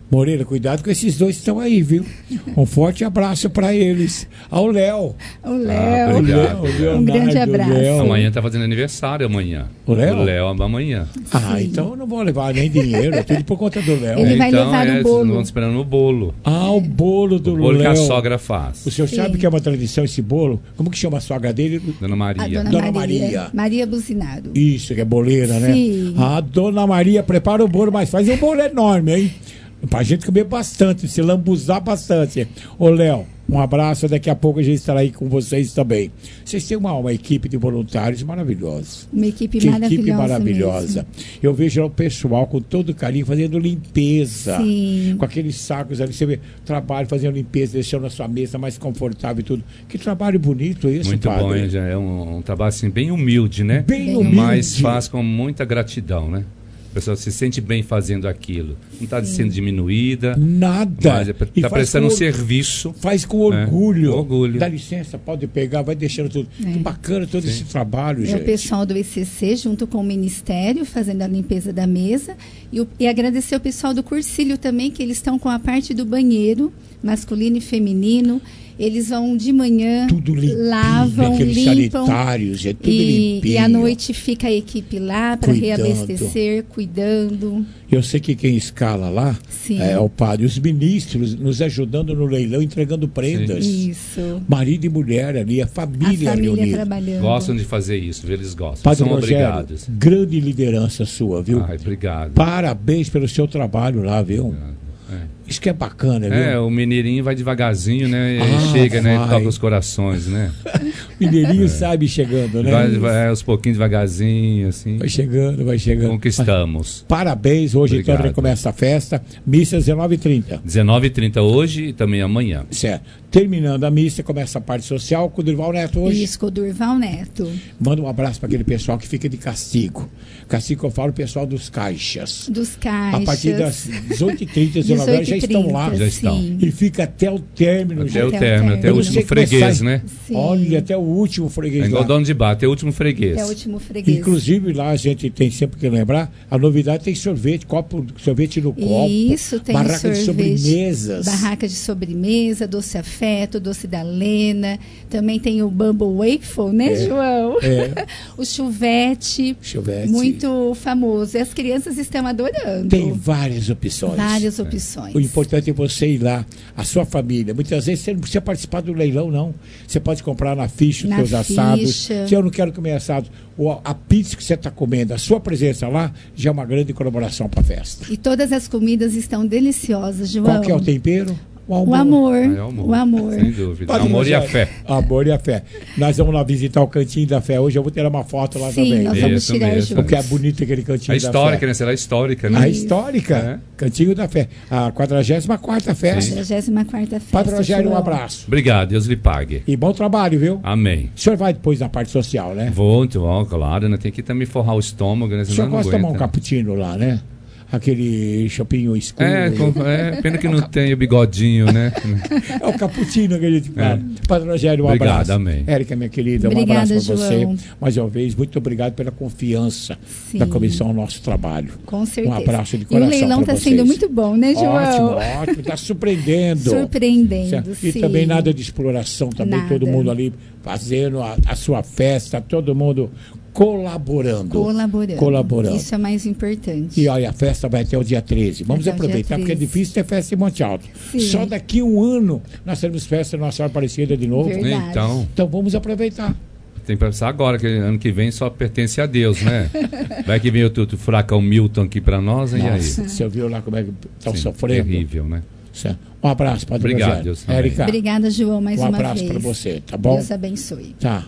Moreira, cuidado com esses dois que estão aí, viu? Um forte abraço para eles. Ao Léo. O Léo. Obrigado. Um grande abraço. Amanhã tá fazendo aniversário amanhã. O Léo? O Léo amanhã. Então eu não vou levar nem dinheiro, é tudo por conta do Léo. Ele vai levar o bolo. Estamos esperando o bolo. O bolo do Léo. O bolo que a sogra faz. O senhor sabe que é uma tradição esse bolo? Como que chama a sogra dele? Dona Maria. Dona Maria. Maria Buzinaro. Isso, que é boleira, né? Sim. A Dona Maria prepara o bolo, mas faz um bolo enorme, hein? Pra gente comer bastante, se lambuzar bastante. Ô, Léo, um abraço. Daqui a pouco a gente estará aí com vocês também. Vocês têm uma equipe de voluntários maravilhosa. Uma equipe maravilhosa. Eu vejo lá o pessoal com todo carinho fazendo limpeza. Sim. Com aqueles sacos ali. Você vê trabalho fazendo limpeza, deixando a sua mesa mais confortável e tudo. Que trabalho bonito esse, muito padre. Bom, hein? É um trabalho assim, bem humilde, né? Bem humilde. Mas faz com muita gratidão, né? A pessoa se sente bem fazendo aquilo. Não está sendo diminuída. Nada. Está prestando um serviço. Faz com orgulho. Orgulho. Dá licença, pode pegar, vai deixando tudo. Que bacana todo esse trabalho, gente. É o pessoal do ECC, junto com o Ministério, fazendo a limpeza da mesa. E agradecer o pessoal do Cursilho também, que eles estão com a parte do banheiro, masculino e feminino. Eles vão de manhã, tudo limpinho, lavam, limpam. Sanitários, é tudo limpinho. E à noite fica a equipe lá para reabastecer, cuidando. Eu sei que quem escala lá é o padre, os ministros nos ajudando no leilão, entregando prendas. Sim. Isso. Marido e mulher ali, a família reunida. Trabalhando. Gostam de fazer isso, eles gostam. Padre São Rogério, obrigados. grande liderança sua, viu? Obrigado. Parabéns pelo seu trabalho lá, viu? Isso que é bacana, viu? O mineirinho vai devagarzinho, né? Chega, né? Toca os corações, né? Mineirinho sabe chegando, né? Vai aos pouquinhos devagarzinho, assim. Vai chegando. Conquistamos. Parabéns, hoje então recomeça a festa. Missa 19h30. 19h30 hoje e também amanhã. Certo. Terminando a missa, começa a parte social com o Durval Neto hoje. Isso, com o Durval Neto. Manda um abraço para aquele pessoal que fica de castigo. Castigo que eu falo, o pessoal dos caixas. Dos caixas. A partir das 18h30, 19 horas já estão lá. Já estão. E fica até o término. Até o último freguês, né? Sim. Olha, até o último freguês. É igual dono de bar, até o último freguês. Até o último freguês. Inclusive lá a gente tem sempre que lembrar, a novidade tem sorvete, sorvete no copo. Isso, tem barraca sorvete, de sobremesas. Barraca de sobremesa, doce afeto, doce da Lena. Também tem o Bumble Waffle, né, João? O chuvete. Muito famoso. E as crianças estão adorando. Tem várias opções. O importante é você ir lá, a sua família. Muitas vezes você não precisa participar do leilão, não. Você pode comprar na ficha os seus assados. Se eu não quero comer assado, a pizza que você está comendo, a sua presença lá já é uma grande colaboração para a festa. E todas as comidas estão deliciosas, João. Qual que é o tempero? O amor. O amor. Sem dúvida. Amor e a fé. Amor e a fé. Nós vamos lá visitar o Cantinho da Fé. Hoje eu vou tirar uma foto lá também. Nós vamos tirar juntos. Porque é bonito aquele Cantinho da Fé. A histórica, né? Será histórica, né? A histórica. Cantinho da Fé. A 44ª festa. 44ª festa. Padre Rogério, um abraço. Obrigado, Deus lhe pague. E bom trabalho, viu? Amém. O senhor vai depois na parte social, né? Vou, claro, né? Tem que também forrar o estômago, né? O senhor gosta de tomar um cappuccino lá, né? Aquele chopinho escuro. Pena que não tem o bigodinho, né? É o cappuccino que a gente fala. Padre Rogério, um abraço. Amém. Érica, minha querida, obrigada, um abraço para você. João. Mais uma vez, muito obrigado pela confiança da comissão ao nosso trabalho. Com certeza. Um abraço de coração. E o leilão está sendo muito bom, né, João? Ótimo, está surpreendendo. Surpreendendo, e sim. também nada de exploração, também todo mundo ali fazendo a sua festa, todo mundo colaborando. Isso é mais importante. E olha, a festa vai até o dia 13. Vamos aproveitar, porque é difícil ter festa em Monte Alto. Só daqui um ano nós teremos festa Nossa Senhora Aparecida de novo. Verdade. Então vamos aproveitar. Tem que pensar agora, que ano que vem só pertence a Deus, né? Vai que vem o furacão Milton aqui para nós, e aí? Você viu lá como é que estão sofrendo? Terrível, né? Um abraço, Padre Rogério. Érica. Obrigada, João, mais uma vez. Um abraço para você, tá bom? Deus abençoe. Tá.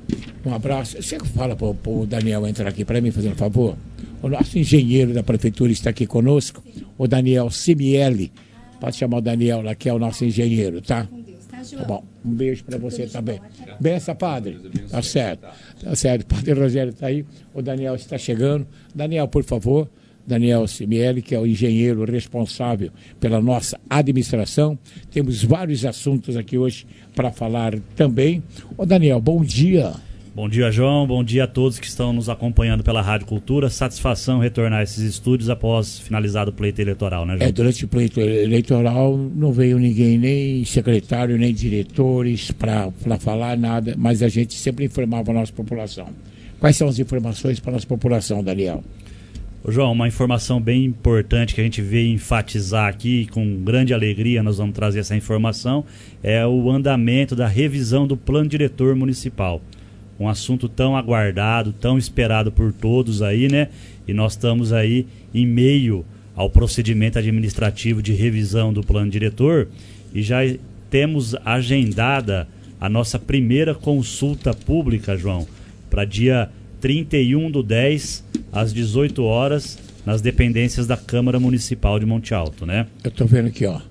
Um abraço. Você fala para o Daniel entrar aqui para mim, fazendo um favor? O nosso engenheiro da prefeitura está aqui conosco, o Daniel Simielli. Pode chamar o Daniel lá, que é o nosso engenheiro, tá? Tá bom. Um beijo para você também. Benção, padre. Tá certo. Tá certo. Padre Rogério está aí. O Daniel está chegando. Daniel, por favor. Daniel Simielli, que é o engenheiro responsável pela nossa administração. Temos vários assuntos aqui hoje para falar também. Ô Daniel, bom dia. Bom dia, João. Bom dia a todos que estão nos acompanhando pela Rádio Cultura. Satisfação retornar a esses estúdios após finalizado o pleito eleitoral, né, João? Durante o pleito eleitoral não veio ninguém, nem secretário, nem diretores, para falar nada, mas a gente sempre informava a nossa população. Quais são as informações para a nossa população, Daniel? Ô, João, uma informação bem importante que a gente veio enfatizar aqui, com grande alegria nós vamos trazer essa informação, é o andamento da revisão do Plano Diretor Municipal. Um assunto tão aguardado, tão esperado por todos aí, né? E nós estamos aí em meio ao procedimento administrativo de revisão do Plano Diretor e já temos agendada a nossa primeira consulta pública, João, para dia 31/10, às 18 horas, nas dependências da Câmara Municipal de Monte Alto, né? Eu estou vendo aqui, ó.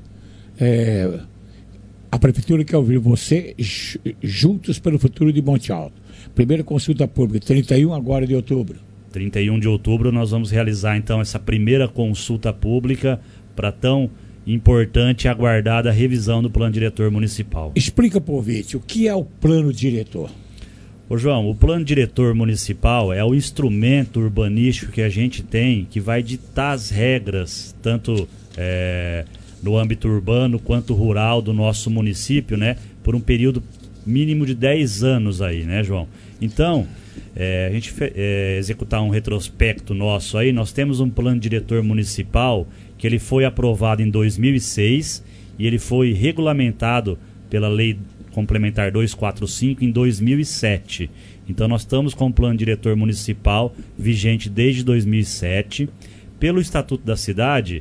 A Prefeitura quer ouvir você juntos pelo futuro de Monte Alto. Primeira consulta pública, 31 agora de outubro. 31 de outubro nós vamos realizar então essa primeira consulta pública para tão importante e aguardada revisão do Plano Diretor Municipal. Explica para o ouvinte, o que é o Plano Diretor? Ô João, o Plano Diretor Municipal é o instrumento urbanístico que a gente tem que vai ditar as regras, tanto no âmbito urbano quanto rural do nosso município, né? Por um período mínimo de 10 anos aí, né, João? Então, a gente executar um retrospecto nosso aí, nós temos um Plano Diretor Municipal que ele foi aprovado em 2006 e ele foi regulamentado pela Lei Complementar 245 em 2007. Então nós estamos com o Plano Diretor Municipal vigente desde 2007. Pelo Estatuto da Cidade,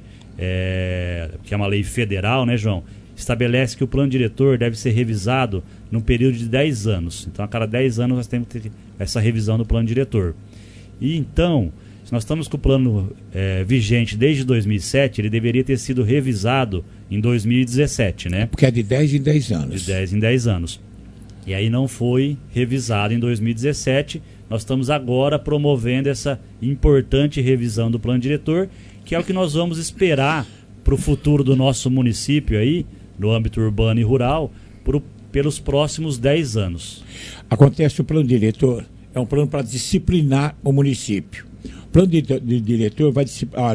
que é uma lei federal, né, João? Estabelece que o Plano Diretor deve ser revisado num período de 10 anos. Então a cada 10 anos nós temos que ter essa revisão do Plano Diretor. E então, se nós estamos com o plano vigente desde 2007, ele deveria ter sido revisado em 2017, né? Porque é de 10 em 10 anos. De 10 em 10 anos. E aí não foi revisado em 2017. Nós estamos agora promovendo essa importante revisão do Plano Diretor, que é o que nós vamos esperar para o futuro do nosso município aí, no âmbito urbano e rural, pelos próximos 10 anos. Acontece o Plano Diretor, é um plano para disciplinar o município. O Plano de Diretor vai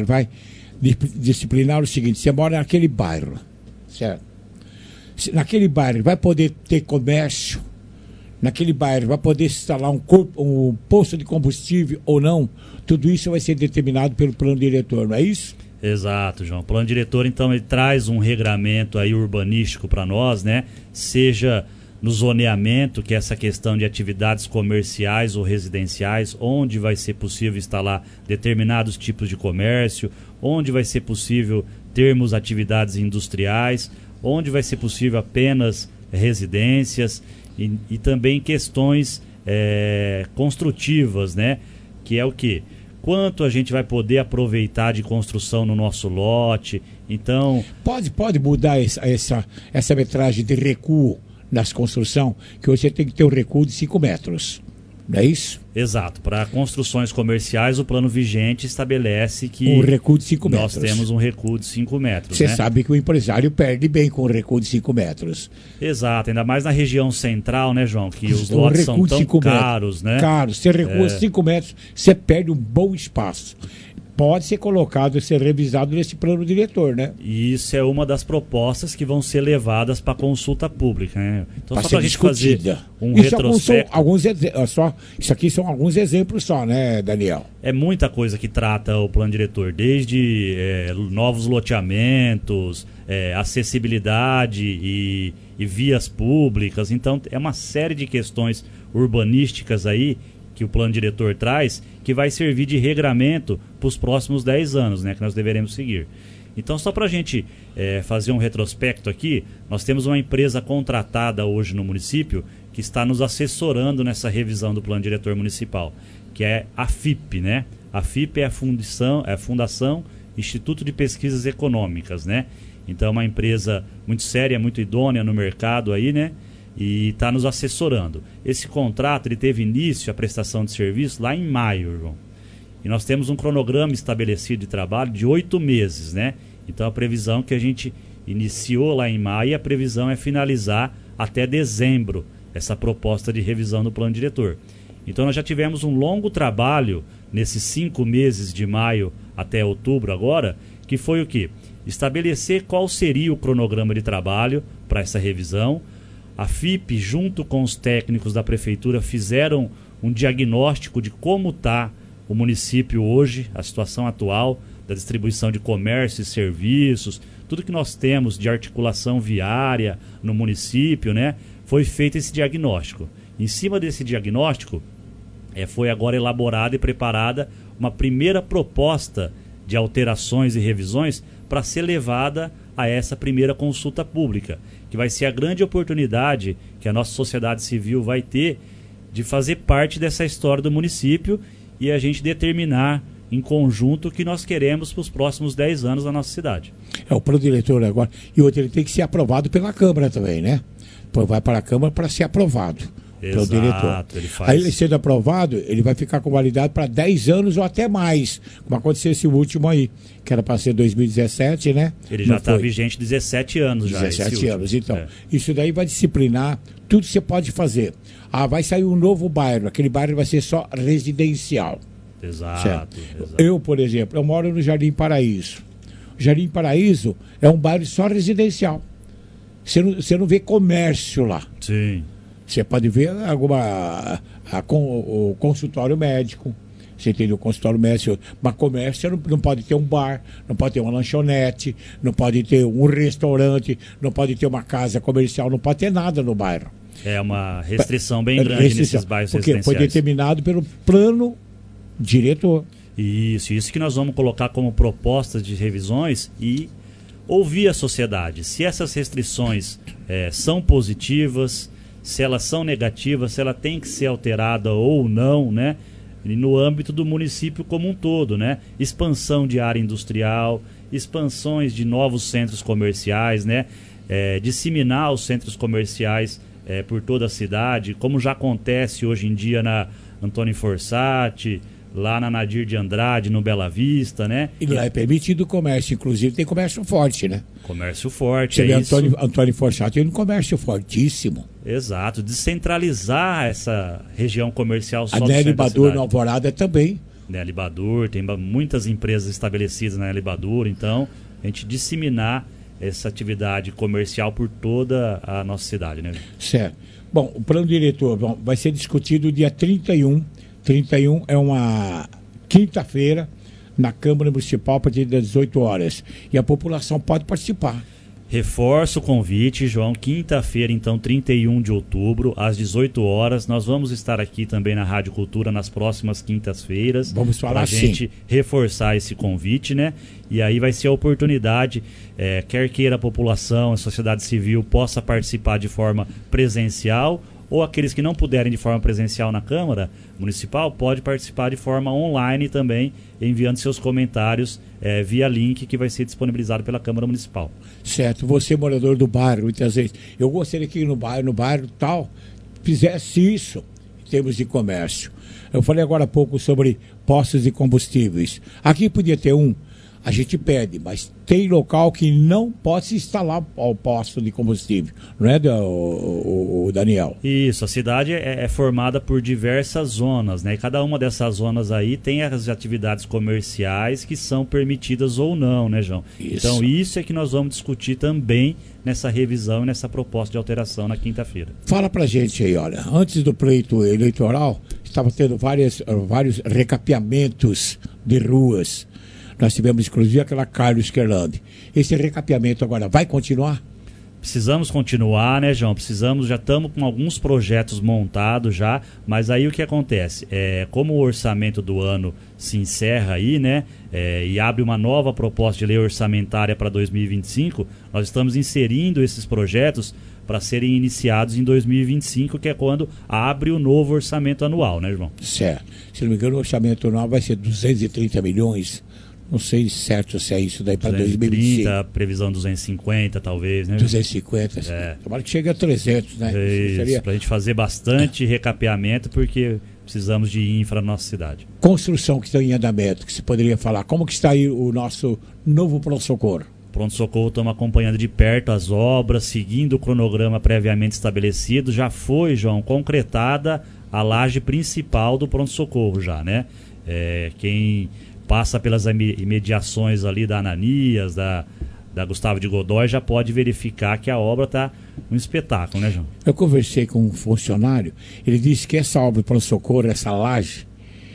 disciplinar o seguinte: você mora naquele bairro, certo? Naquele bairro vai poder ter comércio, naquele bairro vai poder instalar um posto de combustível ou não, tudo isso vai ser determinado pelo Plano Diretor, não é isso? Exato, João. O Plano Diretor, então, ele traz um regramento aí urbanístico para nós, né? Seja no zoneamento, que é essa questão de atividades comerciais ou residenciais, onde vai ser possível instalar determinados tipos de comércio, onde vai ser possível termos atividades industriais, onde vai ser possível apenas residências e também questões construtivas, né? Que é o quê? Quanto a gente vai poder aproveitar de construção no nosso lote. Então, pode mudar essa metragem de recuo nas construções, que hoje você tem que ter um recuo de 5 metros. Não é isso? Exato. Para construções comerciais, o plano vigente estabelece que um recuo de 5 metros. Nós temos um recuo de 5 metros. Você sabe que o empresário perde bem com o recuo de 5 metros. Exato, ainda mais na região central, né, João? Que os lotes são tão caros, né? Caros. Você recua 5 metros, você perde um bom espaço. Pode ser colocado, ser revisado nesse plano diretor, né? E isso é uma das propostas que vão ser levadas para consulta pública, né? Então, pra só para a gente fazer um retrospecto. Isso aqui são alguns exemplos só, né, Daniel? É muita coisa que trata o plano diretor, desde novos loteamentos, acessibilidade e vias públicas. Então, é uma série de questões urbanísticas aí que o plano diretor traz, que vai servir de regramento para os próximos 10 anos, né, que nós deveremos seguir. Então, só para a gente fazer um retrospecto aqui, nós temos uma empresa contratada hoje no município que está nos assessorando nessa revisão do plano diretor municipal, que é a FIP, né? A FIP é a Fundação Instituto de Pesquisas Econômicas, né? Então, é uma empresa muito séria, muito idônea no mercado aí, né? E está nos assessorando. Esse contrato ele teve início, a prestação de serviço, lá em maio, João. E nós temos um cronograma estabelecido de trabalho de 8 meses, né? Então a previsão que a gente iniciou lá em maio, e a previsão é finalizar até dezembro essa proposta de revisão do plano diretor. Então nós já tivemos um longo trabalho nesses 5 meses de maio até outubro agora, que foi o quê? Estabelecer qual seria o cronograma de trabalho para essa revisão. A FIP, junto com os técnicos da prefeitura, fizeram um diagnóstico de como está o município hoje, a situação atual da distribuição de comércio e serviços, tudo que nós temos de articulação viária no município, né? Foi feito esse diagnóstico. Em cima desse diagnóstico, foi agora elaborada e preparada uma primeira proposta de alterações e revisões para ser levada a essa primeira consulta pública, que vai ser a grande oportunidade que a nossa sociedade civil vai ter de fazer parte dessa história do município e a gente determinar em conjunto o que nós queremos para os próximos 10 anos da nossa cidade. O plano diretor agora, e outro, ele tem que ser aprovado pela Câmara também, né? Depois vai para a Câmara para ser aprovado. Pelo diretor. Aí ele sendo aprovado, ele vai ficar com validade para 10 anos ou até mais, como aconteceu esse último aí, que era para ser 2017, né? Ele já está vigente 17 anos já. 17 anos, então. Isso daí vai disciplinar tudo que você pode fazer. Vai sair um novo bairro, aquele bairro vai ser só residencial. Exato. Eu, por exemplo, eu moro no Jardim Paraíso. O Jardim Paraíso é um bairro só residencial. Você não vê comércio lá. Sim. Você pode ver o consultório médico, você tem o consultório médico, mas comércio não pode ter um bar, não pode ter uma lanchonete, não pode ter um restaurante, não pode ter uma casa comercial, não pode ter nada no bairro. É uma restrição bem grande nesses bairros residenciais. Porque foi determinado pelo plano diretor. Isso que nós vamos colocar como propostas de revisões e ouvir a sociedade. Se essas restrições são positivas, se elas são negativas, se ela tem que ser alterada ou não, né? E no âmbito do município como um todo, né? Expansão de área industrial, expansões de novos centros comerciais, né? Disseminar os centros comerciais por toda a cidade, como já acontece hoje em dia na Antônio Fossati, lá na Nadir de Andrade, no Bela Vista, né? E lá é permitido o comércio, inclusive tem comércio forte, né? Comércio forte, Você vê Antônio Fossati tem um comércio fortíssimo. Exato, descentralizar essa região comercial só a Nelly Badur na Alvorada também. Nelly Badur, tem muitas empresas estabelecidas na Nelly Badur, então a gente disseminar essa atividade comercial por toda a nossa cidade, né? Certo. Bom, o plano diretor vai ser discutido dia 31. 31 é uma quinta-feira na Câmara Municipal a partir das 18 horas. E a população pode participar. Reforço o convite, João. Quinta-feira, então, 31 de outubro, às 18 horas. Nós vamos estar aqui também na Rádio Cultura nas próximas quintas-feiras. Vamos falar pra gente reforçar esse convite, né? E aí vai ser a oportunidade, quer queira a população, a sociedade civil, possa participar de forma presencial, ou aqueles que não puderem de forma presencial na Câmara Municipal, pode participar de forma online também, enviando seus comentários via link que vai ser disponibilizado pela Câmara Municipal. Certo. Você, morador do bairro, muitas vezes, eu gostaria que no bairro tal, fizesse isso em termos de comércio. Eu falei agora há pouco sobre postos de combustíveis. Aqui podia ter a gente pede, mas tem local que não pode se instalar o posto de combustível, não é, o Daniel? Isso, a cidade é formada por diversas zonas, né? E cada uma dessas zonas aí tem as atividades comerciais que são permitidas ou não, né, João? Isso. Então isso é que nós vamos discutir também nessa revisão e nessa proposta de alteração na quinta-feira. Fala pra gente aí, olha, antes do pleito eleitoral, estava tendo vários recapeamentos de ruas. Nós tivemos, inclusive, aquela Carlos Querlande. Esse recapeamento agora vai continuar? Precisamos continuar, né, João? Já estamos com alguns projetos montados já, mas aí o que acontece? Como o orçamento do ano se encerra aí, né, e abre uma nova proposta de lei orçamentária para 2025, nós estamos inserindo esses projetos para serem iniciados em 2025, que é quando abre o novo orçamento anual, né, João? Certo. Se não me engano, o orçamento anual vai ser 230 milhões. Não sei certo se é isso daí para 2025. Previsão 250 talvez, né? 250. Tomara que chegue a 300, né? Isso, para a gente fazer bastante recapeamento, porque precisamos de infra na nossa cidade. Construção que está em andamento, que você poderia falar. Como que está aí o nosso novo pronto-socorro? Pronto-socorro estamos acompanhando de perto as obras, seguindo o cronograma previamente estabelecido. Já foi, João, concretada a laje principal do pronto-socorro já, né? Quem passa pelas imediações ali da Ananias, da Gustavo de Godoy, já pode verificar que a obra está um espetáculo, né, João? Eu conversei com um funcionário, ele disse que essa obra do pronto-socorro, essa laje,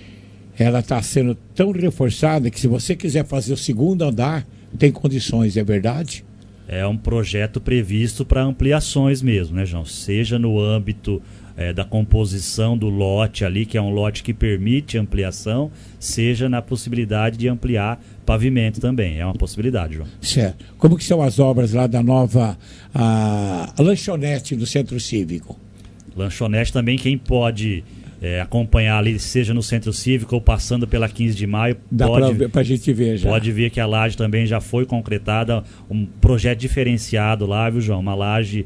ela está sendo tão reforçada que se você quiser fazer o segundo andar, tem condições, é verdade? É um projeto previsto para ampliações mesmo, né, João? Seja no âmbito da composição do lote ali, que é um lote que permite ampliação, seja na possibilidade de ampliar pavimento também. É uma possibilidade, João. Certo. Como que são as obras lá da nova lanchonete do Centro Cívico? Lanchonete também, quem pode acompanhar ali, seja no Centro Cívico ou passando pela 15 de maio, dá para a gente ver já. Pode ver que a laje também já foi concretada, um projeto diferenciado lá, viu, João? Uma laje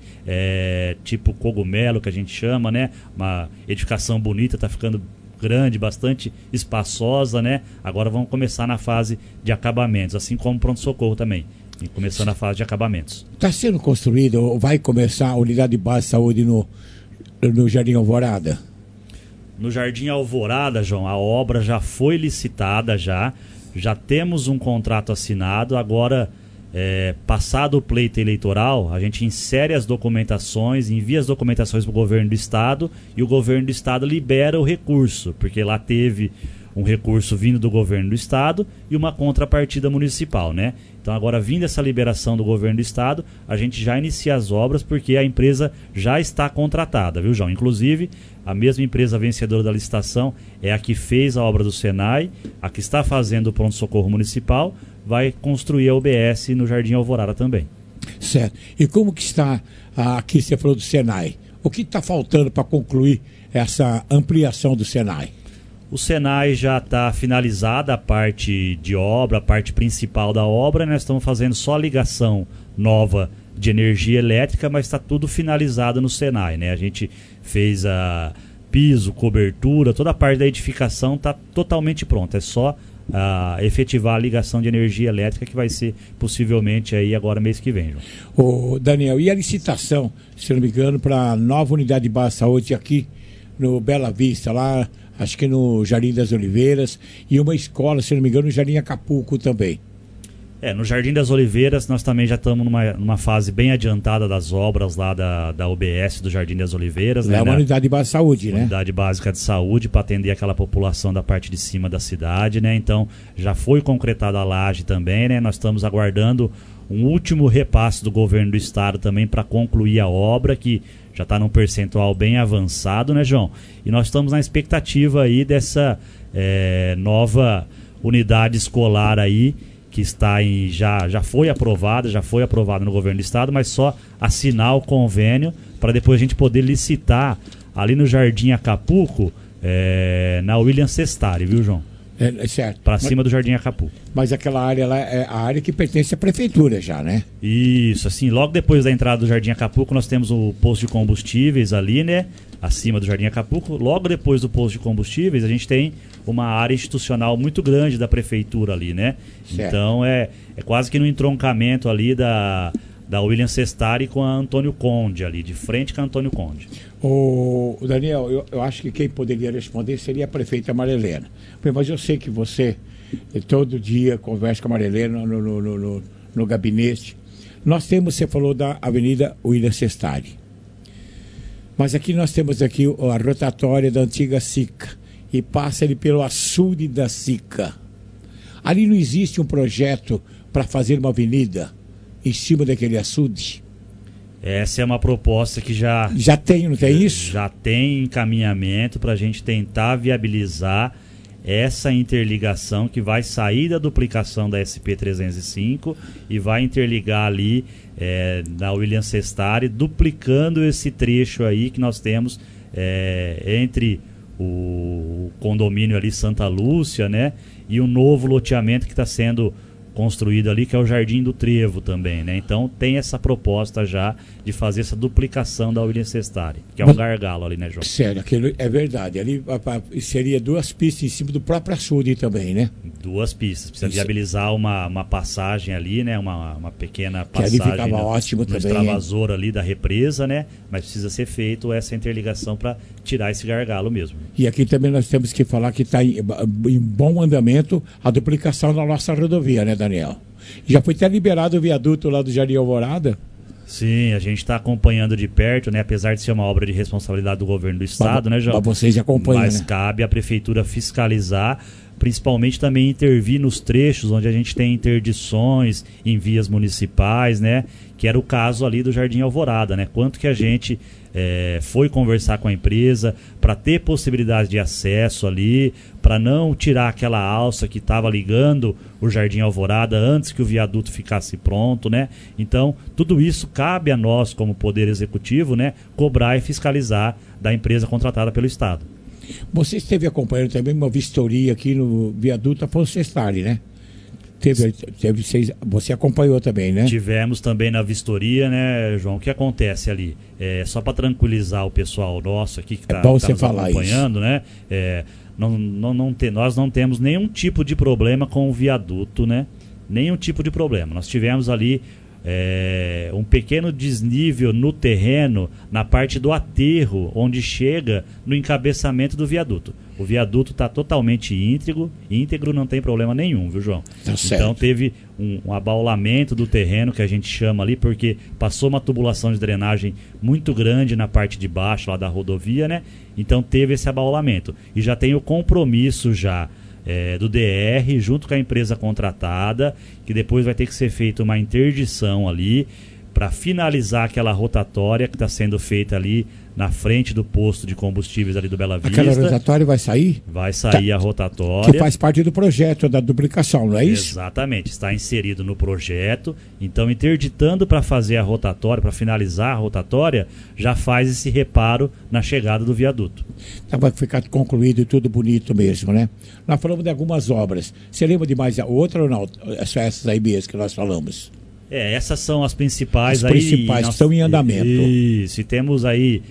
tipo cogumelo, que a gente chama, né? Uma edificação bonita, tá ficando grande, bastante espaçosa, né? Agora vamos começar na fase de acabamentos, assim como pronto-socorro também, e começando a fase de acabamentos. Está sendo construída, ou vai começar a unidade de base de saúde no Jardim Alvorada? No Jardim Alvorada, João, a obra já foi licitada, já temos um contrato assinado. Agora, passado o pleito eleitoral, a gente insere as documentações, envia as documentações para o governo do estado e o governo do estado libera o recurso, porque lá teve um recurso vindo do governo do estado e uma contrapartida municipal, né? Então agora, vindo essa liberação do governo do estado, a gente já inicia as obras porque a empresa já está contratada, viu, João? Inclusive, a mesma empresa vencedora da licitação é a que fez a obra do Senai, a que está fazendo o pronto-socorro municipal, vai construir a UBS no Jardim Alvorada também. Certo. E como que está, aqui você falou do Senai, o que está faltando para concluir essa ampliação do Senai? O Senai já está finalizada a parte de obra, a parte principal da obra. Nós estamos fazendo só a ligação nova de energia elétrica, mas está tudo finalizado no Senai, né? A gente fez a piso, cobertura, toda a parte da edificação está totalmente pronta. É só efetivar a ligação de energia elétrica, que vai ser possivelmente aí agora mês que vem, João. Ô, Daniel, e a licitação, se não me engano, para a nova unidade de base de saúde aqui no Bela Vista, lá... acho que no Jardim das Oliveiras, e uma escola, se não me engano, no Jardim Acapulco também. No Jardim das Oliveiras nós também já estamos numa fase bem adiantada das obras lá da UBS do Jardim das Oliveiras. É uma unidade de base de saúde, né? Unidade básica de saúde para atender aquela população da parte de cima da cidade, né? Então já foi concretada a laje também, né? Nós estamos aguardando um último repasse do governo do estado também para concluir a obra, que já está num percentual bem avançado, né, João? E nós estamos na expectativa aí dessa nova unidade escolar aí, que está já foi aprovada no governo do estado, mas só assinar o convênio para depois a gente poder licitar ali no Jardim Acapulco, na William Sestari, viu, João? Certo. Para cima do Jardim Acapulco. Mas aquela área lá é a área que pertence à prefeitura já, né? Isso, assim, logo depois da entrada do Jardim Acapulco, nós temos o posto de combustíveis ali, né? Acima do Jardim Acapulco. Logo depois do posto de combustíveis, a gente tem uma área institucional muito grande da prefeitura ali, né? Certo. Então é quase que no entroncamento ali da William Sestari com a Antônio Conde ali, de frente com a Antônio Conde. O Daniel, eu acho que quem poderia responder seria a prefeita Marilena. Mas eu sei que você todo dia conversa com a Marilena no gabinete. Nós temos, você falou da Avenida William Sestari. Mas aqui nós temos aqui a rotatória da antiga SICA e passa ali pelo açude da SICA. Ali não existe um projeto para fazer uma avenida em cima daquele açude? Essa é uma proposta que já tem, não tem isso? Já tem encaminhamento para a gente tentar viabilizar essa interligação que vai sair da duplicação da SP-305 e vai interligar ali na William Sestari, duplicando esse trecho aí que nós temos entre o condomínio ali Santa Lúcia, né, e o novo loteamento que está sendo construído ali, que é o Jardim do Trevo também, né? Então tem essa proposta já de fazer essa duplicação da William Sestari, que é um gargalo ali, né, João? Sério, aquilo é verdade. Ali seria 2 pistas em cima do próprio açude também, né? 2 pistas. Precisa viabilizar uma passagem ali, né? Uma pequena que ali passagem ficava ótimo no também, extravasor ali da represa, né? Mas precisa ser feito essa interligação para tirar esse gargalo mesmo. E aqui também nós temos que falar que está em bom andamento a duplicação da nossa rodovia, né, Daniel? Já foi até liberado o viaduto lá do Jardim Alvorada? Sim, a gente está acompanhando de perto, né? Apesar de ser uma obra de responsabilidade do governo do estado, né, João? Mas vocês acompanham, Mas né? cabe à prefeitura fiscalizar, principalmente também intervir nos trechos onde a gente tem interdições em vias municipais, né? Que era o caso ali do Jardim Alvorada, né? Quanto que a gente foi conversar com a empresa para ter possibilidade de acesso ali, para não tirar aquela alça que estava ligando o Jardim Alvorada antes que o viaduto ficasse pronto, né? Então, tudo isso cabe a nós, como Poder Executivo, né? Cobrar e fiscalizar da empresa contratada pelo Estado. Você esteve acompanhando também uma vistoria aqui no viaduto Afonso Sestari, né? Você acompanhou também, né? Tivemos também na vistoria, né, João? O que acontece ali? Só para tranquilizar o pessoal nosso aqui que está nos acompanhando, né? Nós não temos nenhum tipo de problema com o viaduto, né? Nenhum tipo de problema. Nós tivemos ali um pequeno desnível no terreno, na parte do aterro, onde chega no encabeçamento do viaduto. O viaduto está totalmente íntegro, não tem problema nenhum, viu, João? Tá certo. Então teve um abaulamento do terreno, que a gente chama ali, porque passou uma tubulação de drenagem muito grande na parte de baixo lá da rodovia, né? Então teve esse abaulamento. E já tem o compromisso já do DR, junto com a empresa contratada, que depois vai ter que ser feita uma interdição ali, para finalizar aquela rotatória que está sendo feita ali na frente do posto de combustíveis ali do Bela Vista. Aquela rotatória vai sair? Vai sair a rotatória. Que faz parte do projeto da duplicação, não é isso? Exatamente, está inserido no projeto. Então, interditando para fazer a rotatória, para finalizar a rotatória, já faz esse reparo na chegada do viaduto. Então vai ficar concluído e tudo bonito mesmo, né? Nós falamos de algumas obras. Você lembra de mais outra ou não? Só essas aí mesmo que nós falamos. Essas são as principais. As principais que estão em andamento. Isso, e temos aí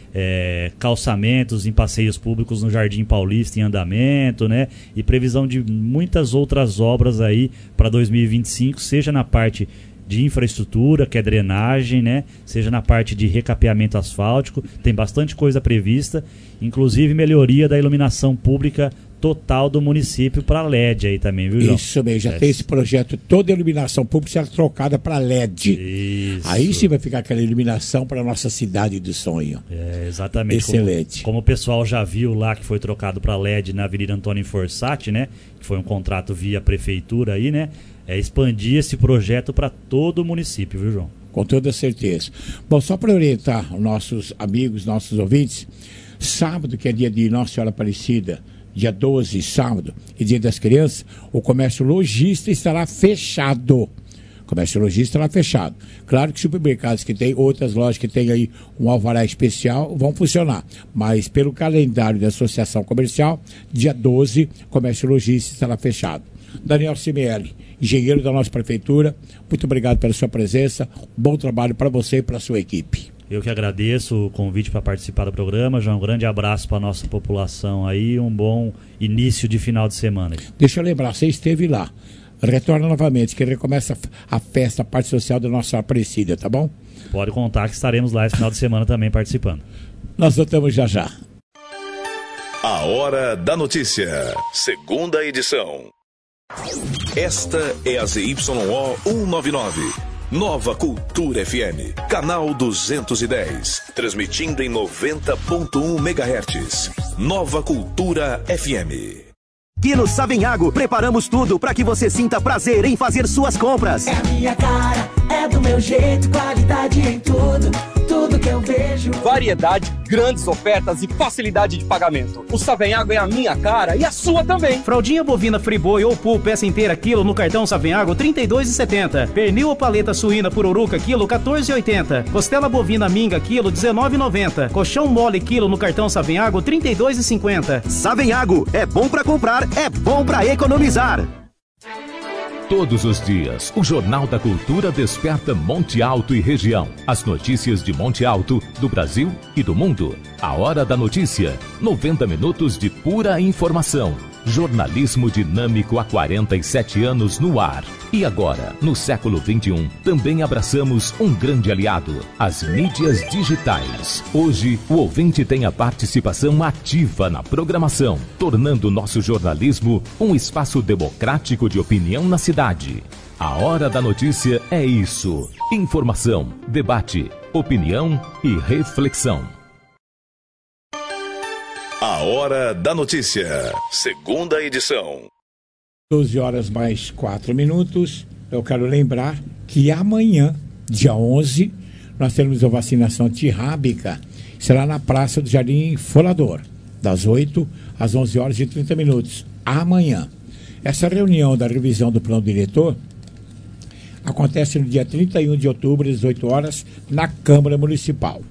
calçamentos em passeios públicos no Jardim Paulista em andamento, né? E previsão de muitas outras obras aí para 2025, seja na parte de infraestrutura, que é drenagem, né? Seja na parte de recapeamento asfáltico, tem bastante coisa prevista, inclusive melhoria da iluminação pública total do município para LED aí também, viu, João? Isso mesmo, já tem esse projeto, toda a iluminação pública será trocada para LED. Isso. Aí sim vai ficar aquela iluminação para a nossa cidade do sonho. Exatamente. Excelente. Como o pessoal já viu lá que foi trocado para LED na Avenida Antônio Forsatti, né? Que foi um contrato via prefeitura aí, né? Expandir esse projeto para todo o município, viu, João? Com toda certeza. Bom, só para orientar os nossos amigos, nossos ouvintes, sábado, que é dia de Nossa Senhora Aparecida, dia 12, sábado, e dia das crianças, o comércio lojista estará fechado. O comércio lojista estará fechado. Claro que supermercados que tem, outras lojas que tem aí um alvará especial, vão funcionar. Mas pelo calendário da Associação Comercial, dia 12, o comércio lojista estará fechado. Daniel Simeeli, engenheiro da nossa prefeitura, muito obrigado pela sua presença. Bom trabalho para você e para a sua equipe. Eu que agradeço o convite para participar do programa, João. Um grande abraço para a nossa população aí, um bom início de final de semana. Deixa eu lembrar, você esteve lá. Retorna novamente, que recomeça a festa, a parte social da nossa Aparecida, tá bom? Pode contar que estaremos lá esse final de semana também participando. Nós voltamos já já. A Hora da Notícia, segunda edição. Esta é a ZYO 199. Nova Cultura FM, canal 210, transmitindo em 90.1 MHz. Nova Cultura FM. Aqui no Savenhago, preparamos tudo para que você sinta prazer em fazer suas compras. É a minha cara, é do meu jeito, qualidade em tudo, tudo que eu vejo. Variedade, grandes ofertas e facilidade de pagamento. O Savenhago é a minha cara e a sua também. Fraldinha bovina Friboi ou Pool peça inteira quilo no cartão Savenhago R$ 32,70. Pernil ou paleta suína pururuca quilo R$ 14,80. Costela bovina minga quilo R$ 19,90. Colchão mole quilo no cartão Savenhago R$ 32,50. Savenhago, é bom para comprar, é bom para economizar. Todos os dias, o Jornal da Cultura desperta Monte Alto e região. As notícias de Monte Alto, do Brasil e do mundo. A Hora da Notícia. 90 minutos de pura informação. Jornalismo dinâmico há 47 anos no ar. E agora, no século XXI, também abraçamos um grande aliado, as mídias digitais. Hoje, o ouvinte tem a participação ativa na programação, tornando nosso jornalismo um espaço democrático de opinião na cidade. A Hora da Notícia é isso. Informação, debate, opinião e reflexão. A Hora da Notícia, segunda edição. 12 horas mais 4 minutos. Eu quero lembrar que amanhã, dia 11, nós teremos a vacinação antirrábica. Será na Praça do Jardim Folador, das 8 às 11 horas e 30 minutos. Amanhã. Essa reunião da revisão do plano diretor acontece no dia 31 de outubro, às 18 horas, na Câmara Municipal.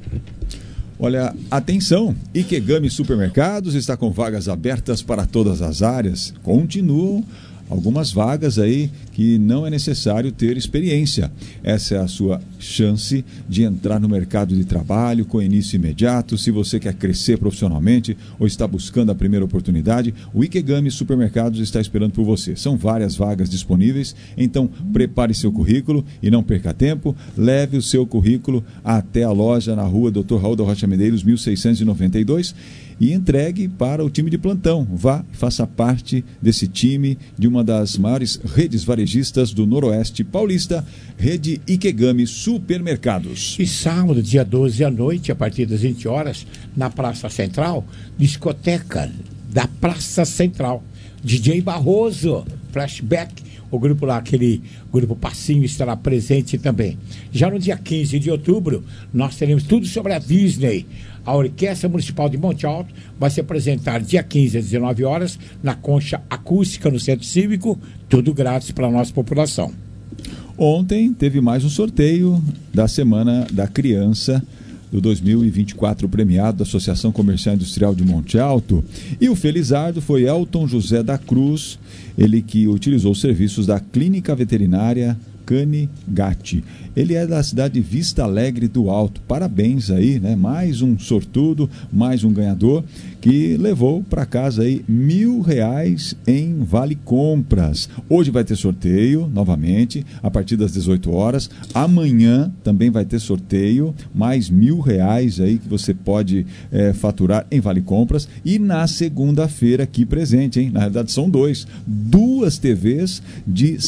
Olha, atenção, Ikegami Supermercados está com vagas abertas para todas as áreas. Continuam algumas vagas aí que não é necessário ter experiência. Essa é a sua chance de entrar no mercado de trabalho com início imediato. Se você quer crescer profissionalmente ou está buscando a primeira oportunidade, o Ikegami Supermercados está esperando por você. São várias vagas disponíveis, então prepare seu currículo e não perca tempo. Leve o seu currículo até a loja na rua Dr. Raul da Rocha Medeiros, 1692 e entregue para o time de plantão. Vá, faça parte desse time de uma das maiores redes varejistas do Noroeste Paulista, Rede Ikegami Supermercados. E sábado, dia 12 à noite, a partir das 20 horas, na Praça Central, discoteca da Praça Central. DJ Barroso, Flashback, o grupo lá, aquele grupo Passinho, estará presente também. Já no dia 15 de outubro, nós teremos tudo sobre a Disney. A Orquestra Municipal de Monte Alto vai se apresentar dia 15 às 19 horas na Concha Acústica, no Centro Cívico, tudo grátis para a nossa população. Ontem teve mais um sorteio da Semana da Criança do 2024 premiado da Associação Comercial Industrial de Monte Alto. E o felizardo foi Elton José da Cruz, ele que utilizou os serviços da Clínica Veterinária Canigati. Ele é da cidade de Vista Alegre do Alto. Parabéns aí, né? Mais um sortudo, mais um ganhador que levou para casa aí R$1.000 em Vale Compras. Hoje vai ter sorteio novamente a partir das 18 horas. Amanhã também vai ter sorteio, mais R$1.000 aí que você pode faturar em Vale Compras. E na segunda-feira aqui presente, hein? Na realidade são duas TVs de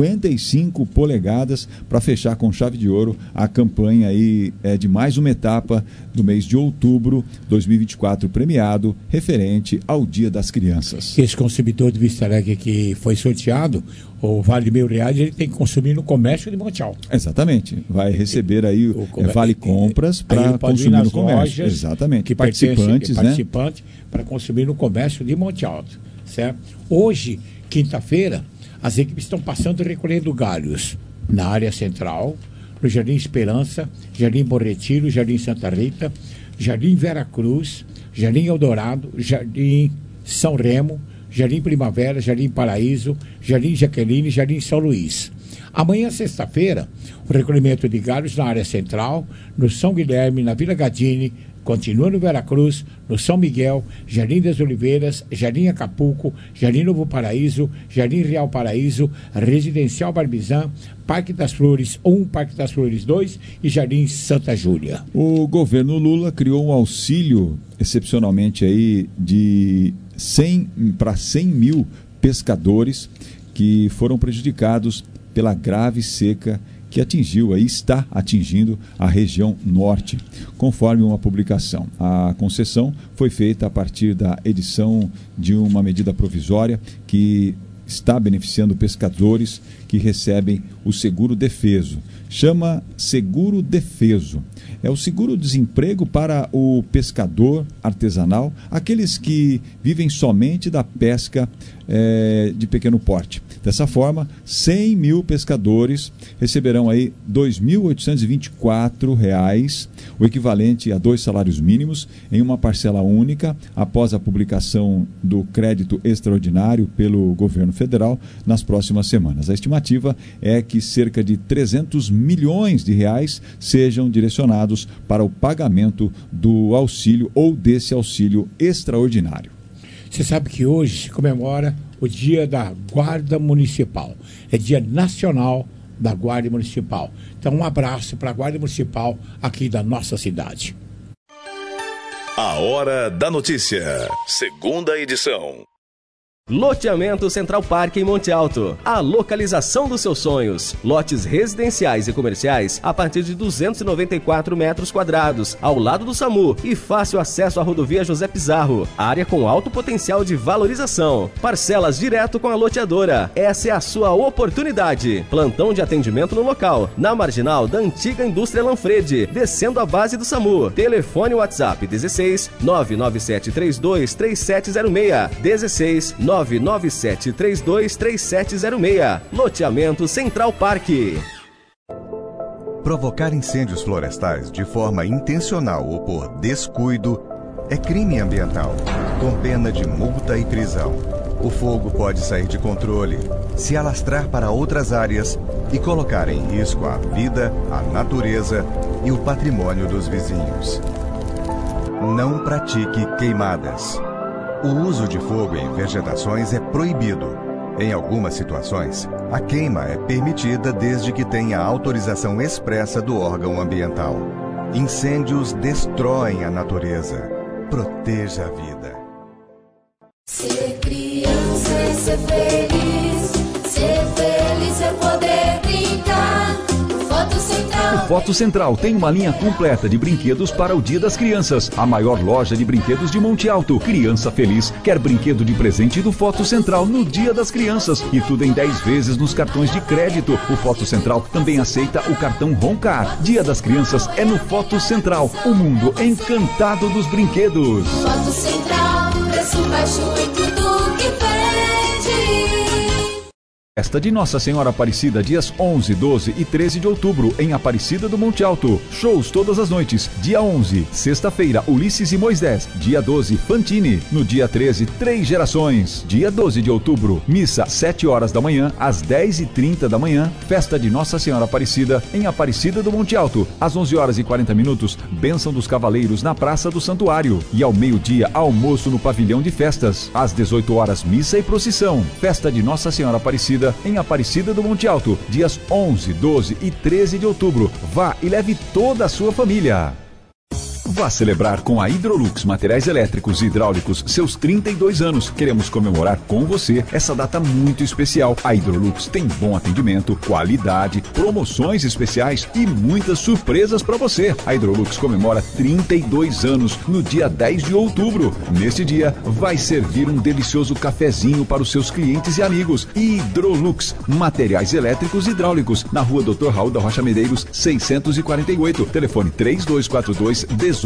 55 polegadas para fechar com chave de ouro a campanha aí de mais uma etapa do mês de outubro 2024 premiado referente ao Dia das Crianças. Esse consumidor de Vista Alegre que foi sorteado, o vale de R$1.000, ele tem que consumir no comércio de Monte Alto. Exatamente, vai receber aí Vale Compras para consumir no comércio. Exatamente, que participantes, para consumir no comércio de Monte Alto, certo? Hoje, quinta-feira, as equipes estão passando e recolhendo galhos na área central, no Jardim Esperança, Jardim Bom Retiro, Jardim Santa Rita, Jardim Vera Cruz, Jardim Eldorado, Jardim São Remo, Jardim Primavera, Jardim Paraíso, Jardim Jaqueline, Jardim São Luís. Amanhã, sexta-feira, o recolhimento de galhos na área central, no São Guilherme, na Vila Gadini, continua no Vera Cruz, no São Miguel, Jardim das Oliveiras, Jardim Acapulco, Jardim Novo Paraíso, Jardim Real Paraíso, Residencial Barbizan, Parque das Flores 1, Parque das Flores 2 e Jardim Santa Júlia. O governo Lula criou um auxílio excepcionalmente aí de 100 para 100 mil pescadores que foram prejudicados pela grave seca que está atingindo a região norte, conforme uma publicação. A concessão foi feita a partir da edição de uma medida provisória que está beneficiando pescadores que recebem o seguro defeso. Chama seguro defeso. É o seguro-desemprego para o pescador artesanal, aqueles que vivem somente da pesca de pequeno porte. Dessa forma, 100 mil pescadores receberão aí R$ 2.824, o equivalente a 2 salários mínimos, em uma parcela única, após a publicação do crédito extraordinário pelo governo federal nas próximas semanas. A estimativa é que cerca de 300 milhões de reais sejam direcionados para o pagamento do auxílio ou desse auxílio extraordinário. Você sabe que hoje se comemora o Dia da Guarda Municipal. É Dia Nacional da Guarda Municipal. Então, um abraço para a Guarda Municipal aqui da nossa cidade. A Hora da Notícia, segunda edição. Loteamento Central Park em Monte Alto. A localização dos seus sonhos. Lotes residenciais e comerciais a partir de 294 metros quadrados, ao lado do SAMU e fácil acesso à rodovia José Pizarro. Área com alto potencial de valorização. Parcelas direto com a loteadora. Essa é a sua oportunidade. Plantão de atendimento no local, na marginal da antiga indústria Lanfredi, descendo a base do SAMU. Telefone WhatsApp 16 99732 3706 16 99732 3706. Loteamento Central Park. Provocar incêndios florestais de forma intencional ou por descuido é crime ambiental, com pena de multa e prisão. O fogo pode sair de controle, se alastrar para outras áreas e colocar em risco a vida, a natureza e o patrimônio dos vizinhos. Não pratique queimadas. O uso de fogo em vegetações é proibido. Em algumas situações, a queima é permitida desde que tenha autorização expressa do órgão ambiental. Incêndios destroem a natureza. Proteja a vida. Ser criança é ser feliz. Ser feliz é poder brincar. Foto Central. O Foto Central tem uma linha completa de brinquedos para o Dia das Crianças. A maior loja de brinquedos de Monte Alto. Criança feliz quer brinquedo de presente do Foto Central no Dia das Crianças. E tudo em 10 vezes nos cartões de crédito. O Foto Central também aceita o cartão Roncar. Dia das Crianças é no Foto Central. O mundo encantado dos brinquedos. Foto Central, preço baixo em tudo que vende. Festa de Nossa Senhora Aparecida, dias 11, 12 e 13 de outubro, em Aparecida do Monte Alto. Shows todas as noites. Dia 11, sexta-feira, Ulisses e Moisés. Dia 12, Fantini. No dia 13, Três Gerações. Dia 12 de outubro, missa 7 horas da manhã, às 10h30 da manhã. Festa de Nossa Senhora Aparecida, em Aparecida do Monte Alto. Às 11 horas e 40 minutos, Bênção dos Cavaleiros na Praça do Santuário. E ao meio-dia, almoço no Pavilhão de Festas. Às 18 horas, missa e procissão. Festa de Nossa Senhora Aparecida, em Aparecida do Monte Alto, dias 11, 12 e 13 de outubro. Vá e leve toda a sua família. Vá celebrar com a Hidrolux Materiais Elétricos e Hidráulicos seus 32 anos. Queremos comemorar com você essa data muito especial. A Hidrolux tem bom atendimento, qualidade, promoções especiais e muitas surpresas para você. A Hidrolux comemora 32 anos no dia 10 de outubro. Neste dia, vai servir um delicioso cafezinho para os seus clientes e amigos. Hidrolux Materiais Elétricos e Hidráulicos, na rua Dr. Raul da Rocha Medeiros, 648. Telefone 3242-1850.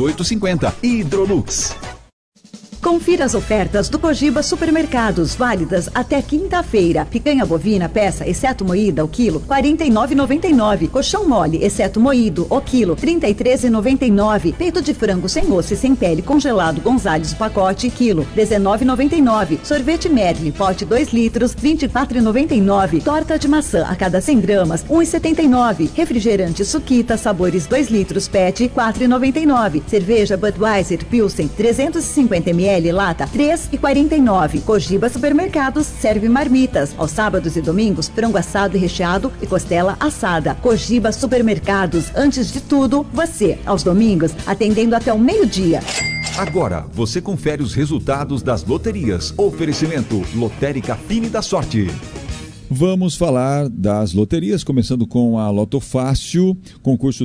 Hidrolux. Confira as ofertas do Cogiba Supermercados, válidas até quinta-feira. Picanha bovina, peça, exceto moída, o quilo, R$ 49,99. Colchão mole, exceto moído, o quilo, R$ 33,99. Peito de frango sem osso e sem pele, congelado Gonzales, pacote, quilo, R$ 19,99. Sorvete Merli, pote 2 litros, R$ 24,99. Torta de maçã a cada 100 gramas, R$ 1,79. Refrigerante Suquita, sabores 2 litros, PET, R$ 4,99. Cerveja Budweiser Pilsen, 350 ml, lata, R$ 3,49. Cogiba Supermercados serve marmitas. Aos sábados e domingos, frango assado e recheado e costela assada. Cogiba Supermercados, antes de tudo, você. Aos domingos, atendendo até o meio-dia. Agora, você confere os resultados das loterias. Oferecimento Lotérica Fine da Sorte. Vamos falar das loterias, começando com a Loto Fácil, concurso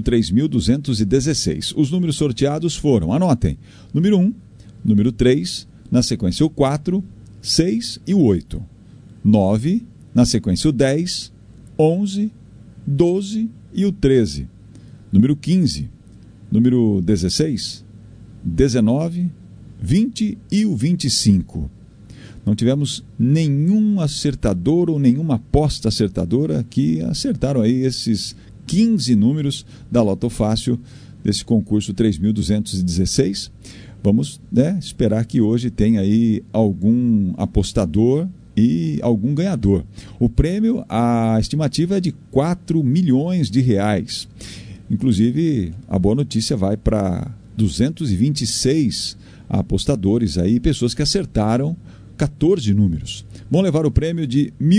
3.216. Os números sorteados foram, anotem, número 1, número 3, na sequência o 4, 6 e o 8. 9, na sequência o 10, 11, 12 e o 13. Número 15, número 16, 19, 20 e o 25. Não tivemos nenhum acertador ou nenhuma aposta acertadora que acertaram aí esses 15 números da Loto Fácil desse concurso 3.216. Vamos, esperar que hoje tenha aí algum apostador e algum ganhador. O prêmio, a estimativa é de 4 milhões de reais. Inclusive, a boa notícia vai para 226 apostadores aí, pessoas que acertaram 14 números. Vão levar o prêmio de R$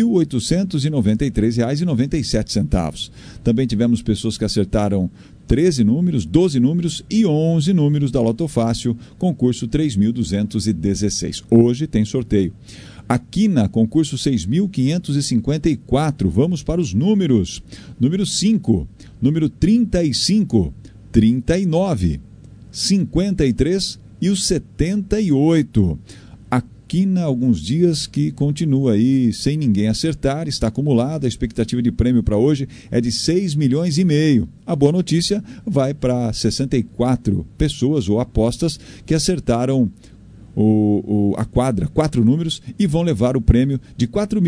1.893,97. Também tivemos pessoas que acertaram 13 números, 12 números e 11 números da Loto Fácil, concurso 3.216. Hoje tem sorteio. Aqui na concurso 6.554, vamos para os números. Número 5, número 35, 39, 53 e o 78. Quina, alguns dias que continua aí sem ninguém acertar, está acumulada. A expectativa de prêmio para hoje é de 6,5 milhões. A boa notícia vai para 64 pessoas ou apostas que acertaram a quadra, 4 números, e vão levar o prêmio de R$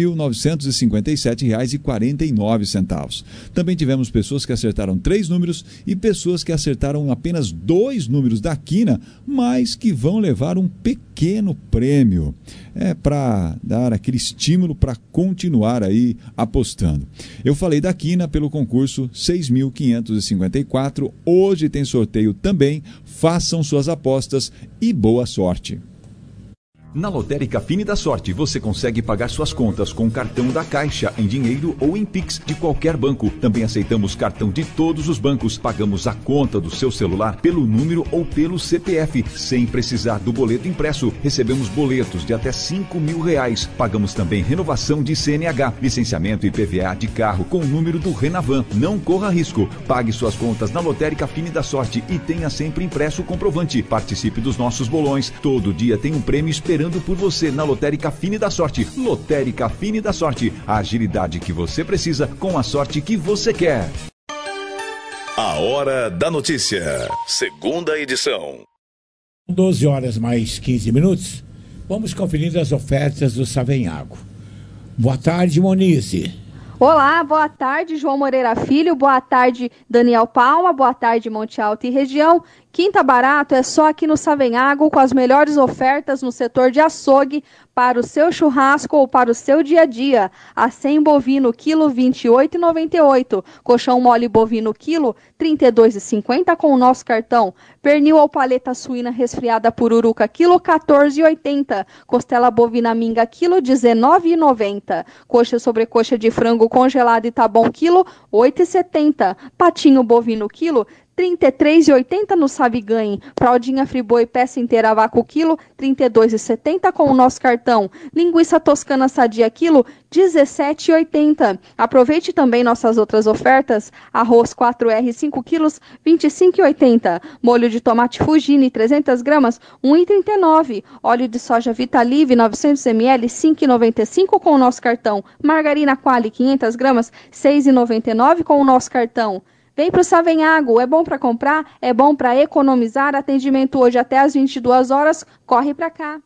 4.957,49. Também tivemos pessoas que acertaram 3 números e pessoas que acertaram apenas 2 números da quina, mas que vão levar um pequeno prêmio. É para dar aquele estímulo para continuar aí apostando. Eu falei da quina pelo concurso 6.554. Hoje tem sorteio também. Façam suas apostas e boa sorte. Na Lotérica Fine da Sorte, você consegue pagar suas contas com cartão da Caixa, em dinheiro ou em Pix de qualquer banco. Também aceitamos cartão de todos os bancos. Pagamos a conta do seu celular pelo número ou pelo CPF, sem precisar do boleto impresso. Recebemos boletos de até R$5.000. Pagamos também renovação de CNH, licenciamento e PVA de carro com o número do Renavan. Não corra risco. Pague suas contas na Lotérica Fine da Sorte e tenha sempre impresso o comprovante. Participe dos nossos bolões. Todo dia tem um prêmio esperando por você na Lotérica Fine da Sorte. Lotérica Fine da Sorte. A agilidade que você precisa com a sorte que você quer. A Hora da Notícia. Segunda edição. 12 horas mais 15 minutos. Vamos conferir as ofertas do Savenhago. Boa tarde, Monize. Olá, boa tarde, João Moreira Filho. Boa tarde, Daniel Palma. Boa tarde, Monte Alto e região. Quinta barato é só aqui no Savenhago, com as melhores ofertas no setor de açougue para o seu churrasco ou para o seu dia a dia. Acém bovino, quilo, R$ 28,98. Colchão mole bovino, quilo, R$ 32,50 com o nosso cartão. Pernil ou paleta suína resfriada pururuca, quilo, R$ 14,80. Costela bovina minga, quilo, R$ 19,90. Coxa sobrecoxa de frango congelado e tá bom, quilo, R$ 8,70. Patinho bovino, quilo, R$ 33,80 no Saviganhe. Fraldinha Friboi peça inteira vácuo quilo, R$ 32,70 com o nosso cartão. Linguiça toscana sadia quilo, R$ 17,80. Aproveite também nossas outras ofertas. Arroz 4R 5 quilos, R$ 25,80. Molho de tomate Fugini 300 gramas, R$ 1,39. Óleo de soja Vitalive 900 ml, R$ 5,95 com o nosso cartão. Margarina Quali 500 gramas, R$ 6,99 com o nosso cartão. Vem para o Savenhago, é bom para comprar, é bom para economizar. Atendimento hoje até às 22 horas, corre para cá.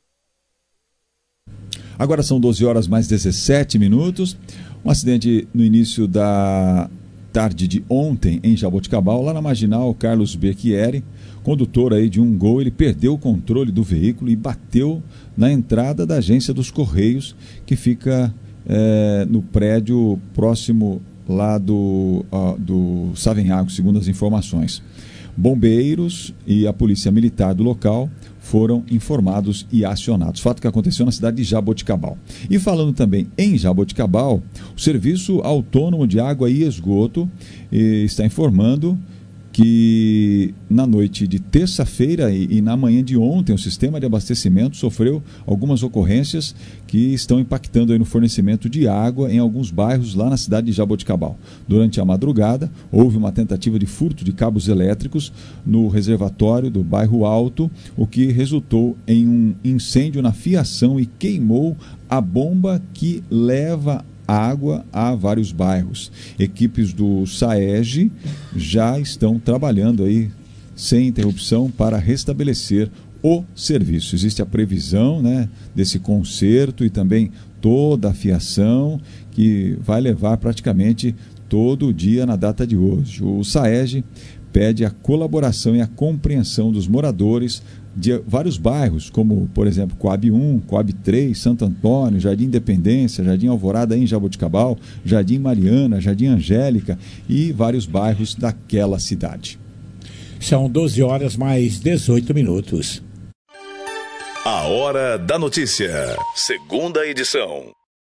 Agora são 12 horas mais 17 minutos. Um acidente no início da tarde de ontem em Jaboticabal, lá na Marginal Carlos Becchieri. Condutor aí de um Gol, ele perdeu o controle do veículo e bateu na entrada da agência dos Correios, que fica no prédio próximo lá do Savenhago, segundo as informações. Bombeiros e a polícia militar do local foram informados e acionados. Fato que aconteceu na cidade de Jaboticabal. E falando também em Jaboticabal, o Serviço Autônomo de Água e Esgoto está informando que na noite de terça-feira e na manhã de ontem o sistema de abastecimento sofreu algumas ocorrências que estão impactando aí no fornecimento de água em alguns bairros lá na cidade de Jaboticabal. Durante a madrugada, houve uma tentativa de furto de cabos elétricos no reservatório do bairro Alto, o que resultou em um incêndio na fiação e queimou a bomba que leva água a vários bairros. Equipes do SAEG já estão trabalhando aí sem interrupção para restabelecer o serviço. Existe a previsão, desse conserto e também toda a fiação que vai levar praticamente todo o dia na data de hoje. O SAEG pede a colaboração e a compreensão dos moradores de vários bairros, como, por exemplo, Coab 1, Coab 3, Santo Antônio, Jardim Independência, Jardim Alvorada em Jaboticabal, Jardim Mariana, Jardim Angélica e vários bairros daquela cidade. São 12 horas mais 18 minutos. A Hora da Notícia. Segunda edição.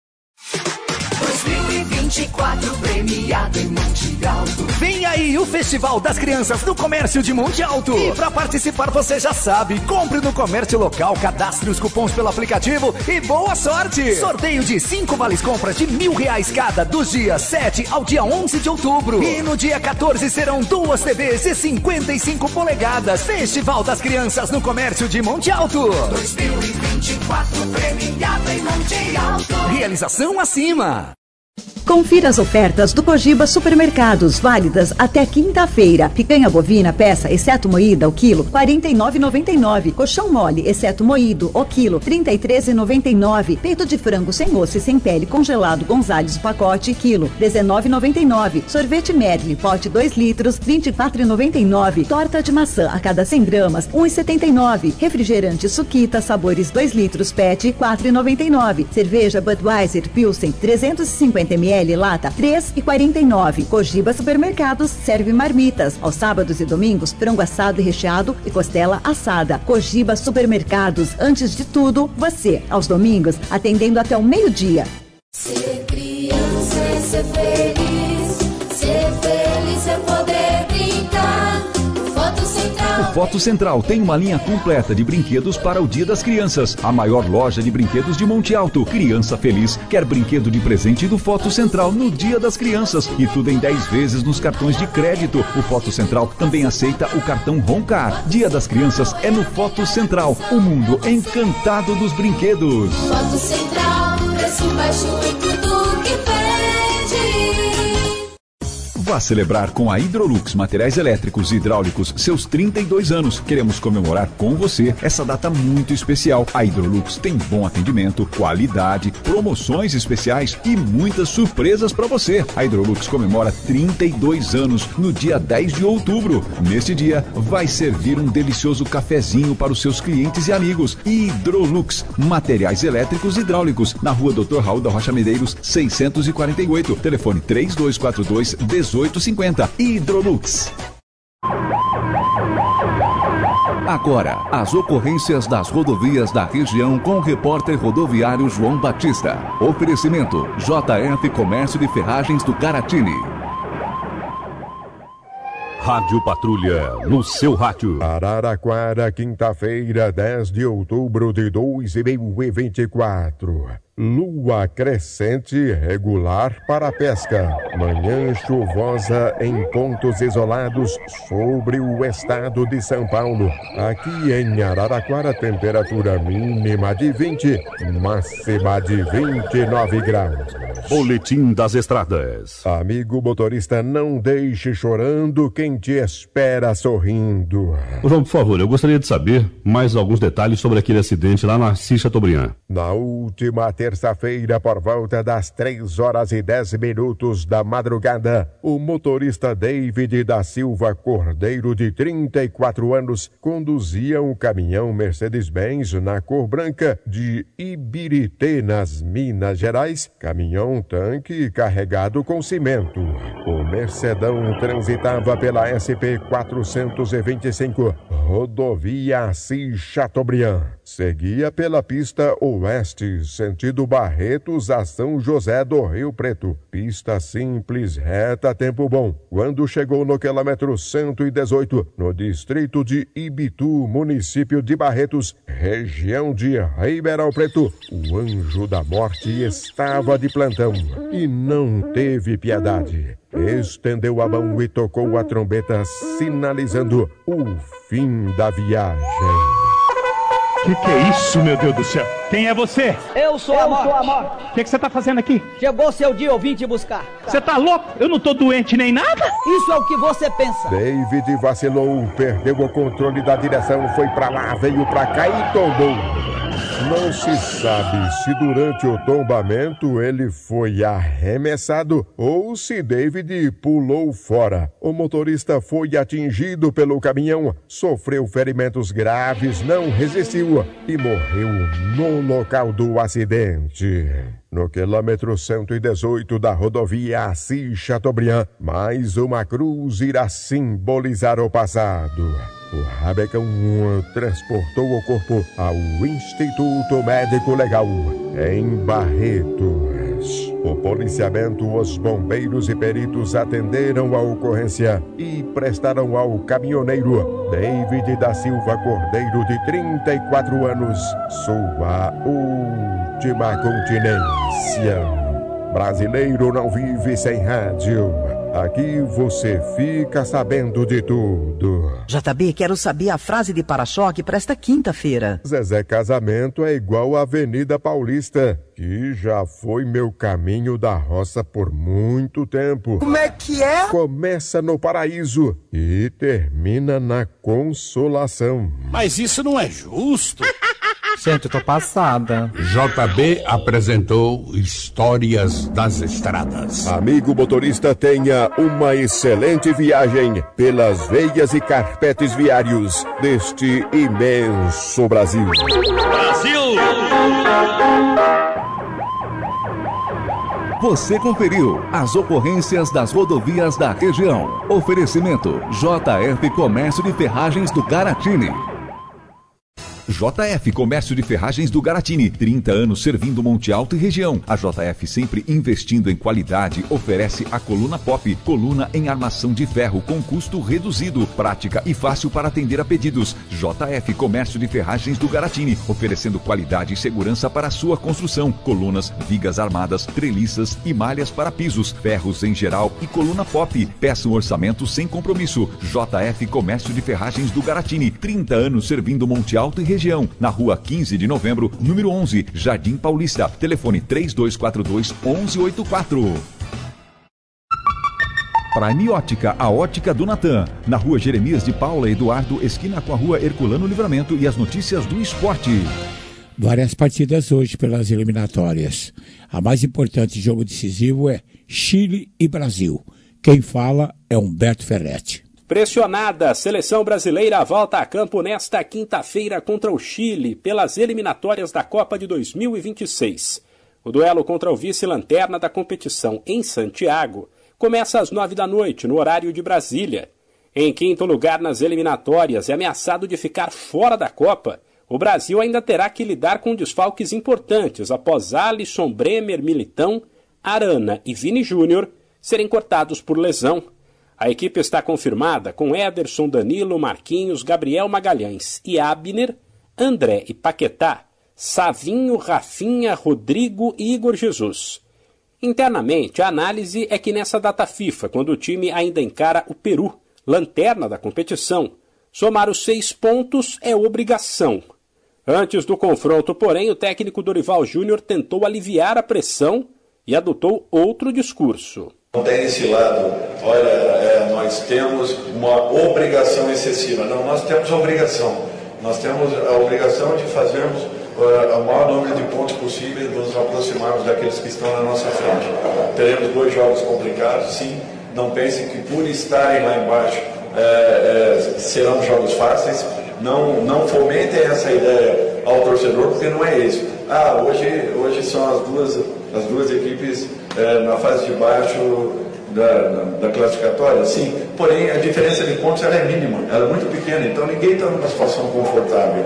2024 premiado em Monte Alto. Vem aí o Festival das Crianças no Comércio de Monte Alto. E pra participar você já sabe, compre no comércio local, cadastre os cupons pelo aplicativo e boa sorte. Sorteio de 5 vales compras de R$1.000 cada, dos dias 7 ao dia 11 de outubro. E no dia 14 serão 2 TVs de 55 polegadas. Festival das Crianças no Comércio de Monte Alto. 2024 premiado em Monte Alto. Realização acima. Confira as ofertas do Cogiba Supermercados, válidas até quinta-feira. Picanha bovina, peça, exceto moída, o quilo, R$ 49,99. Colchão mole, exceto moído, o quilo, R$ 33,99. Peito de frango sem osso e sem pele, congelado Gonzales, o pacote, quilo, R$ 19,99. Sorvete Merli, pote 2 litros, R$ 24,99. Torta de maçã a cada 100 gramas, R$ 1,79. Refrigerante Suquita, sabores 2 litros, PET, R$ 4,99. Cerveja Budweiser Pilsen, 350 ml, lata, R$ 3,49. Cogiba Supermercados serve marmitas. Aos sábados e domingos, frango assado e recheado e costela assada. Cogiba Supermercados, antes de tudo, você. Aos domingos, atendendo até o meio-dia. Ser criança é ser feliz é poder brincar. Foto Central. O Foto Central tem uma linha completa de brinquedos para o Dia das Crianças. A maior loja de brinquedos de Monte Alto. Criança feliz quer brinquedo de presente do Foto Central no Dia das Crianças. E tudo em 10 vezes nos cartões de crédito. O Foto Central também aceita o cartão Roncar. Dia das Crianças é no Foto Central. O mundo encantado dos brinquedos. Foto Central, preço baixo em tudo que pede. Vá celebrar com a Hidrolux Materiais Elétricos e Hidráulicos seus 32 anos. Queremos comemorar com você essa data muito especial. A Hidrolux tem bom atendimento, qualidade, promoções especiais e muitas surpresas para você. A Hidrolux comemora 32 anos no dia 10 de outubro. Neste dia, vai servir um delicioso cafezinho para os seus clientes e amigos. Hidrolux Materiais Elétricos e Hidráulicos, na rua Dr. Raul da Rocha Medeiros, 648. Telefone 3242-1850. Hidrolux. Agora, as ocorrências das rodovias da região com o repórter rodoviário João Batista. Oferecimento: JF Comércio de Ferragens do Caratini. Rádio Patrulha, no seu rádio. Araraquara, quinta-feira, 10 de outubro de 2024. Lua crescente regular para a pesca. Manhã chuvosa em pontos isolados sobre o estado de São Paulo. Aqui em Araraquara, temperatura mínima de 20, máxima de 29 graus. Boletim das Estradas. Amigo motorista, não deixe chorando quem te espera sorrindo. João, por favor, eu gostaria de saber mais alguns detalhes sobre aquele acidente lá na Assis Chateaubriand. Na última terça-feira, por volta das 3h10 da madrugada, o motorista David da Silva Cordeiro, de 34 anos, conduzia um caminhão Mercedes-Benz na cor branca de Ibirité, nas Minas Gerais, caminhão tanque carregado com cimento. O Mercedão transitava pela SP-425, rodovia Assis Chateaubriand. Seguia pela pista oeste, sentido Barretos a São José do Rio Preto. Pista simples, reta, tempo bom. Quando chegou no quilômetro 118, no distrito de Ibitu, município de Barretos, região de Ribeirão Preto, o anjo da morte estava de plantão e não teve piedade. Estendeu a mão e tocou a trombeta, sinalizando o fim da viagem. Que é isso, meu Deus do céu? Quem é você? Eu sou a morte. O que você tá fazendo aqui? Chegou seu dia, eu vim te buscar. Você tá louco? Eu não tô doente nem nada. Isso é o que você pensa. David vacilou, perdeu o controle da direção, foi pra lá, veio pra cá e tombou. Não se sabe se durante o tombamento ele foi arremessado ou se David pulou fora. O motorista foi atingido pelo caminhão, sofreu ferimentos graves, não resistiu e morreu no local do acidente. No quilômetro 118 da rodovia Assis Chateaubriand, mais uma cruz irá simbolizar o passado. o Rabecão transportou o corpo ao Instituto Médico Legal, em Barretos. O policiamento, os bombeiros e peritos atenderam a ocorrência e prestaram ao caminhoneiro David da Silva Cordeiro, de 34 anos, sua última continência. Brasileiro não vive sem rádio. Aqui você fica sabendo de tudo. JB, quero saber a frase de para-choque para esta quinta-feira. Zezé Casamento é igual à Avenida Paulista, que já foi meu caminho da roça por muito tempo. Como é que é? Começa no Paraíso e termina na Consolação. Mas isso não é justo. Gente, eu tô passada. JB apresentou Histórias das Estradas. Amigo motorista, tenha uma excelente viagem pelas veias e carpetes viários deste imenso Brasil. Brasil! Você conferiu as ocorrências das rodovias da região. Oferecimento: JF Comércio de Ferragens do Garatini. JF Comércio de Ferragens do Garatini, 30 anos servindo Monte Alto e região. A JF, sempre investindo em qualidade, oferece a coluna Pop, coluna em armação de ferro com custo reduzido, prática e fácil para atender a pedidos. JF Comércio de Ferragens do Garatini, oferecendo qualidade e segurança para a sua construção. Colunas, vigas armadas, treliças e malhas para pisos, ferros em geral e coluna Pop. Peça um orçamento sem compromisso. JF Comércio de Ferragens do Garatini, 30 anos servindo Monte Alto e região, na rua 15 de novembro, número 11, Jardim Paulista. Telefone 3242-1184. Prime Ótica, a ótica do Natan, na rua Jeremias de Paula Eduardo, esquina com a rua Herculano Livramento. E as notícias do esporte. Várias partidas hoje pelas eliminatórias. A mais importante jogo decisivo é Chile e Brasil. Quem fala é Humberto Ferretti. Pressionada, a seleção brasileira volta a campo nesta quinta-feira contra o Chile pelas eliminatórias da Copa de 2026. O duelo contra o vice-lanterna da competição em Santiago começa às 9h, no horário de Brasília. Em quinto lugar nas eliminatórias e ameaçado de ficar fora da Copa, o Brasil ainda terá que lidar com desfalques importantes após Alisson, Bremer, Militão, Arana e Vini Júnior serem cortados por lesão. A equipe está confirmada com Ederson, Danilo, Marquinhos, Gabriel Magalhães e Abner, André e Paquetá, Savinho, Rafinha, Rodrigo e Igor Jesus. Internamente, a análise é que nessa data FIFA, quando o time ainda encara o Peru, lanterna da competição, somar os 6 pontos é obrigação. Antes do confronto, porém, o técnico Dorival Júnior tentou aliviar a pressão e adotou outro discurso. Não tem esse lado, olha, nós temos uma obrigação excessiva. Não, nós temos obrigação. Nós temos a obrigação de fazermos o maior número de pontos possíveis, nos aproximarmos daqueles que estão na nossa frente. Teremos 2 jogos complicados, sim. Não pensem que por estarem lá embaixo serão jogos fáceis. Não fomentem essa ideia ao torcedor, porque não é isso. Hoje são as duas equipes na fase de baixo da classificatória, sim. Porém, a diferença de pontos ela é mínima, ela é muito pequena, então ninguém está numa situação confortável.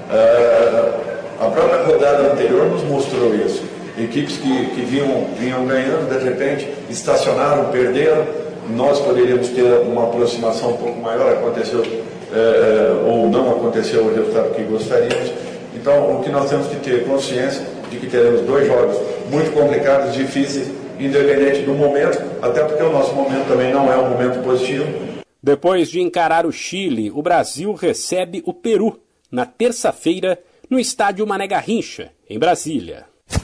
A própria rodada anterior nos mostrou isso. Equipes que vinham ganhando, de repente, estacionaram, perderam. Nós poderíamos ter uma aproximação um pouco maior, aconteceu ou não aconteceu o resultado que gostaríamos. Então, o que nós temos que ter consciência de que teremos 2 jogos muito complicados, difíceis, independente do momento, até porque o nosso momento também não é um momento positivo. Depois de encarar o Chile, o Brasil recebe o Peru na terça-feira no estádio Mané Garrincha, em Brasília.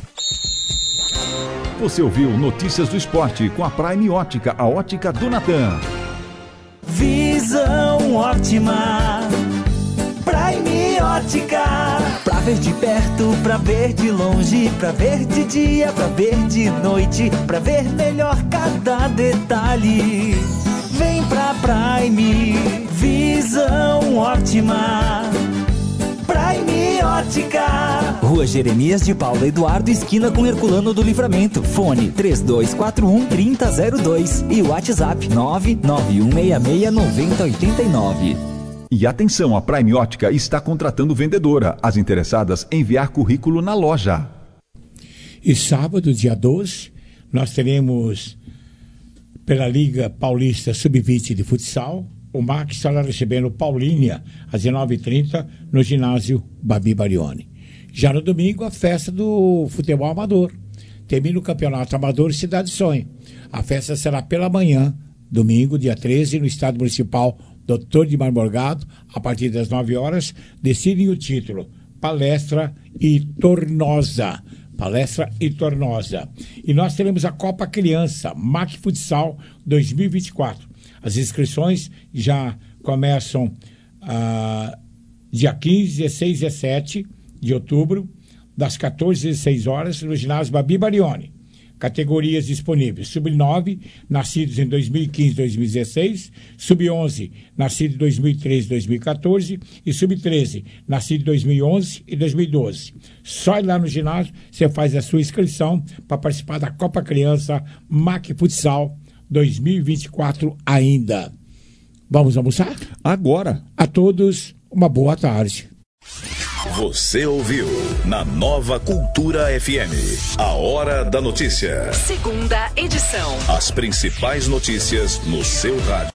Você ouviu Notícias do Esporte com a Prime Ótica, a ótica do Natan. Visão ótima, Prime Ótica. Pra ver de perto, pra ver de longe, pra ver de dia, pra ver de noite, pra ver melhor cada detalhe. Vem pra Prime, visão ótima, Prime Ótica. Rua Jeremias de Paula Eduardo, esquina com Herculano do Livramento. Fone 3241-3002 e WhatsApp 991669089. E atenção, a Prime Ótica está contratando vendedora. As interessadas enviar currículo na loja. E sábado, dia 12, nós teremos pela Liga Paulista Sub-20 de Futsal, o Max estará recebendo Paulínia às 19h30 no ginásio Babi Barioni. Já no domingo, a festa do futebol amador. Termina o campeonato amador Cidade Sonho. A festa será pela manhã, domingo, dia 13, no Estádio Municipal Dr. Dimar Morgado, a partir das 9 horas, decidem o título Palestra e Tornosa. Palestra e Tornosa. E nós teremos a Copa Criança, MAC Futsal 2024. As inscrições já começam dia 15, 16 e 17 de outubro, das 14 às 16 horas, no ginásio Babi Barioni. Categorias disponíveis: Sub-9, nascidos em 2015 e 2016, Sub-11, nascidos em 2013 e 2014, e Sub-13, nascidos em 2011 e 2012. Só ir lá no ginásio, você faz a sua inscrição para participar da Copa Criança MAC Futsal 2024 ainda. Vamos almoçar? Agora. A todos, uma boa tarde. Você ouviu na Nova Cultura FM. A Hora da Notícia. Segunda edição. As principais notícias no seu rádio.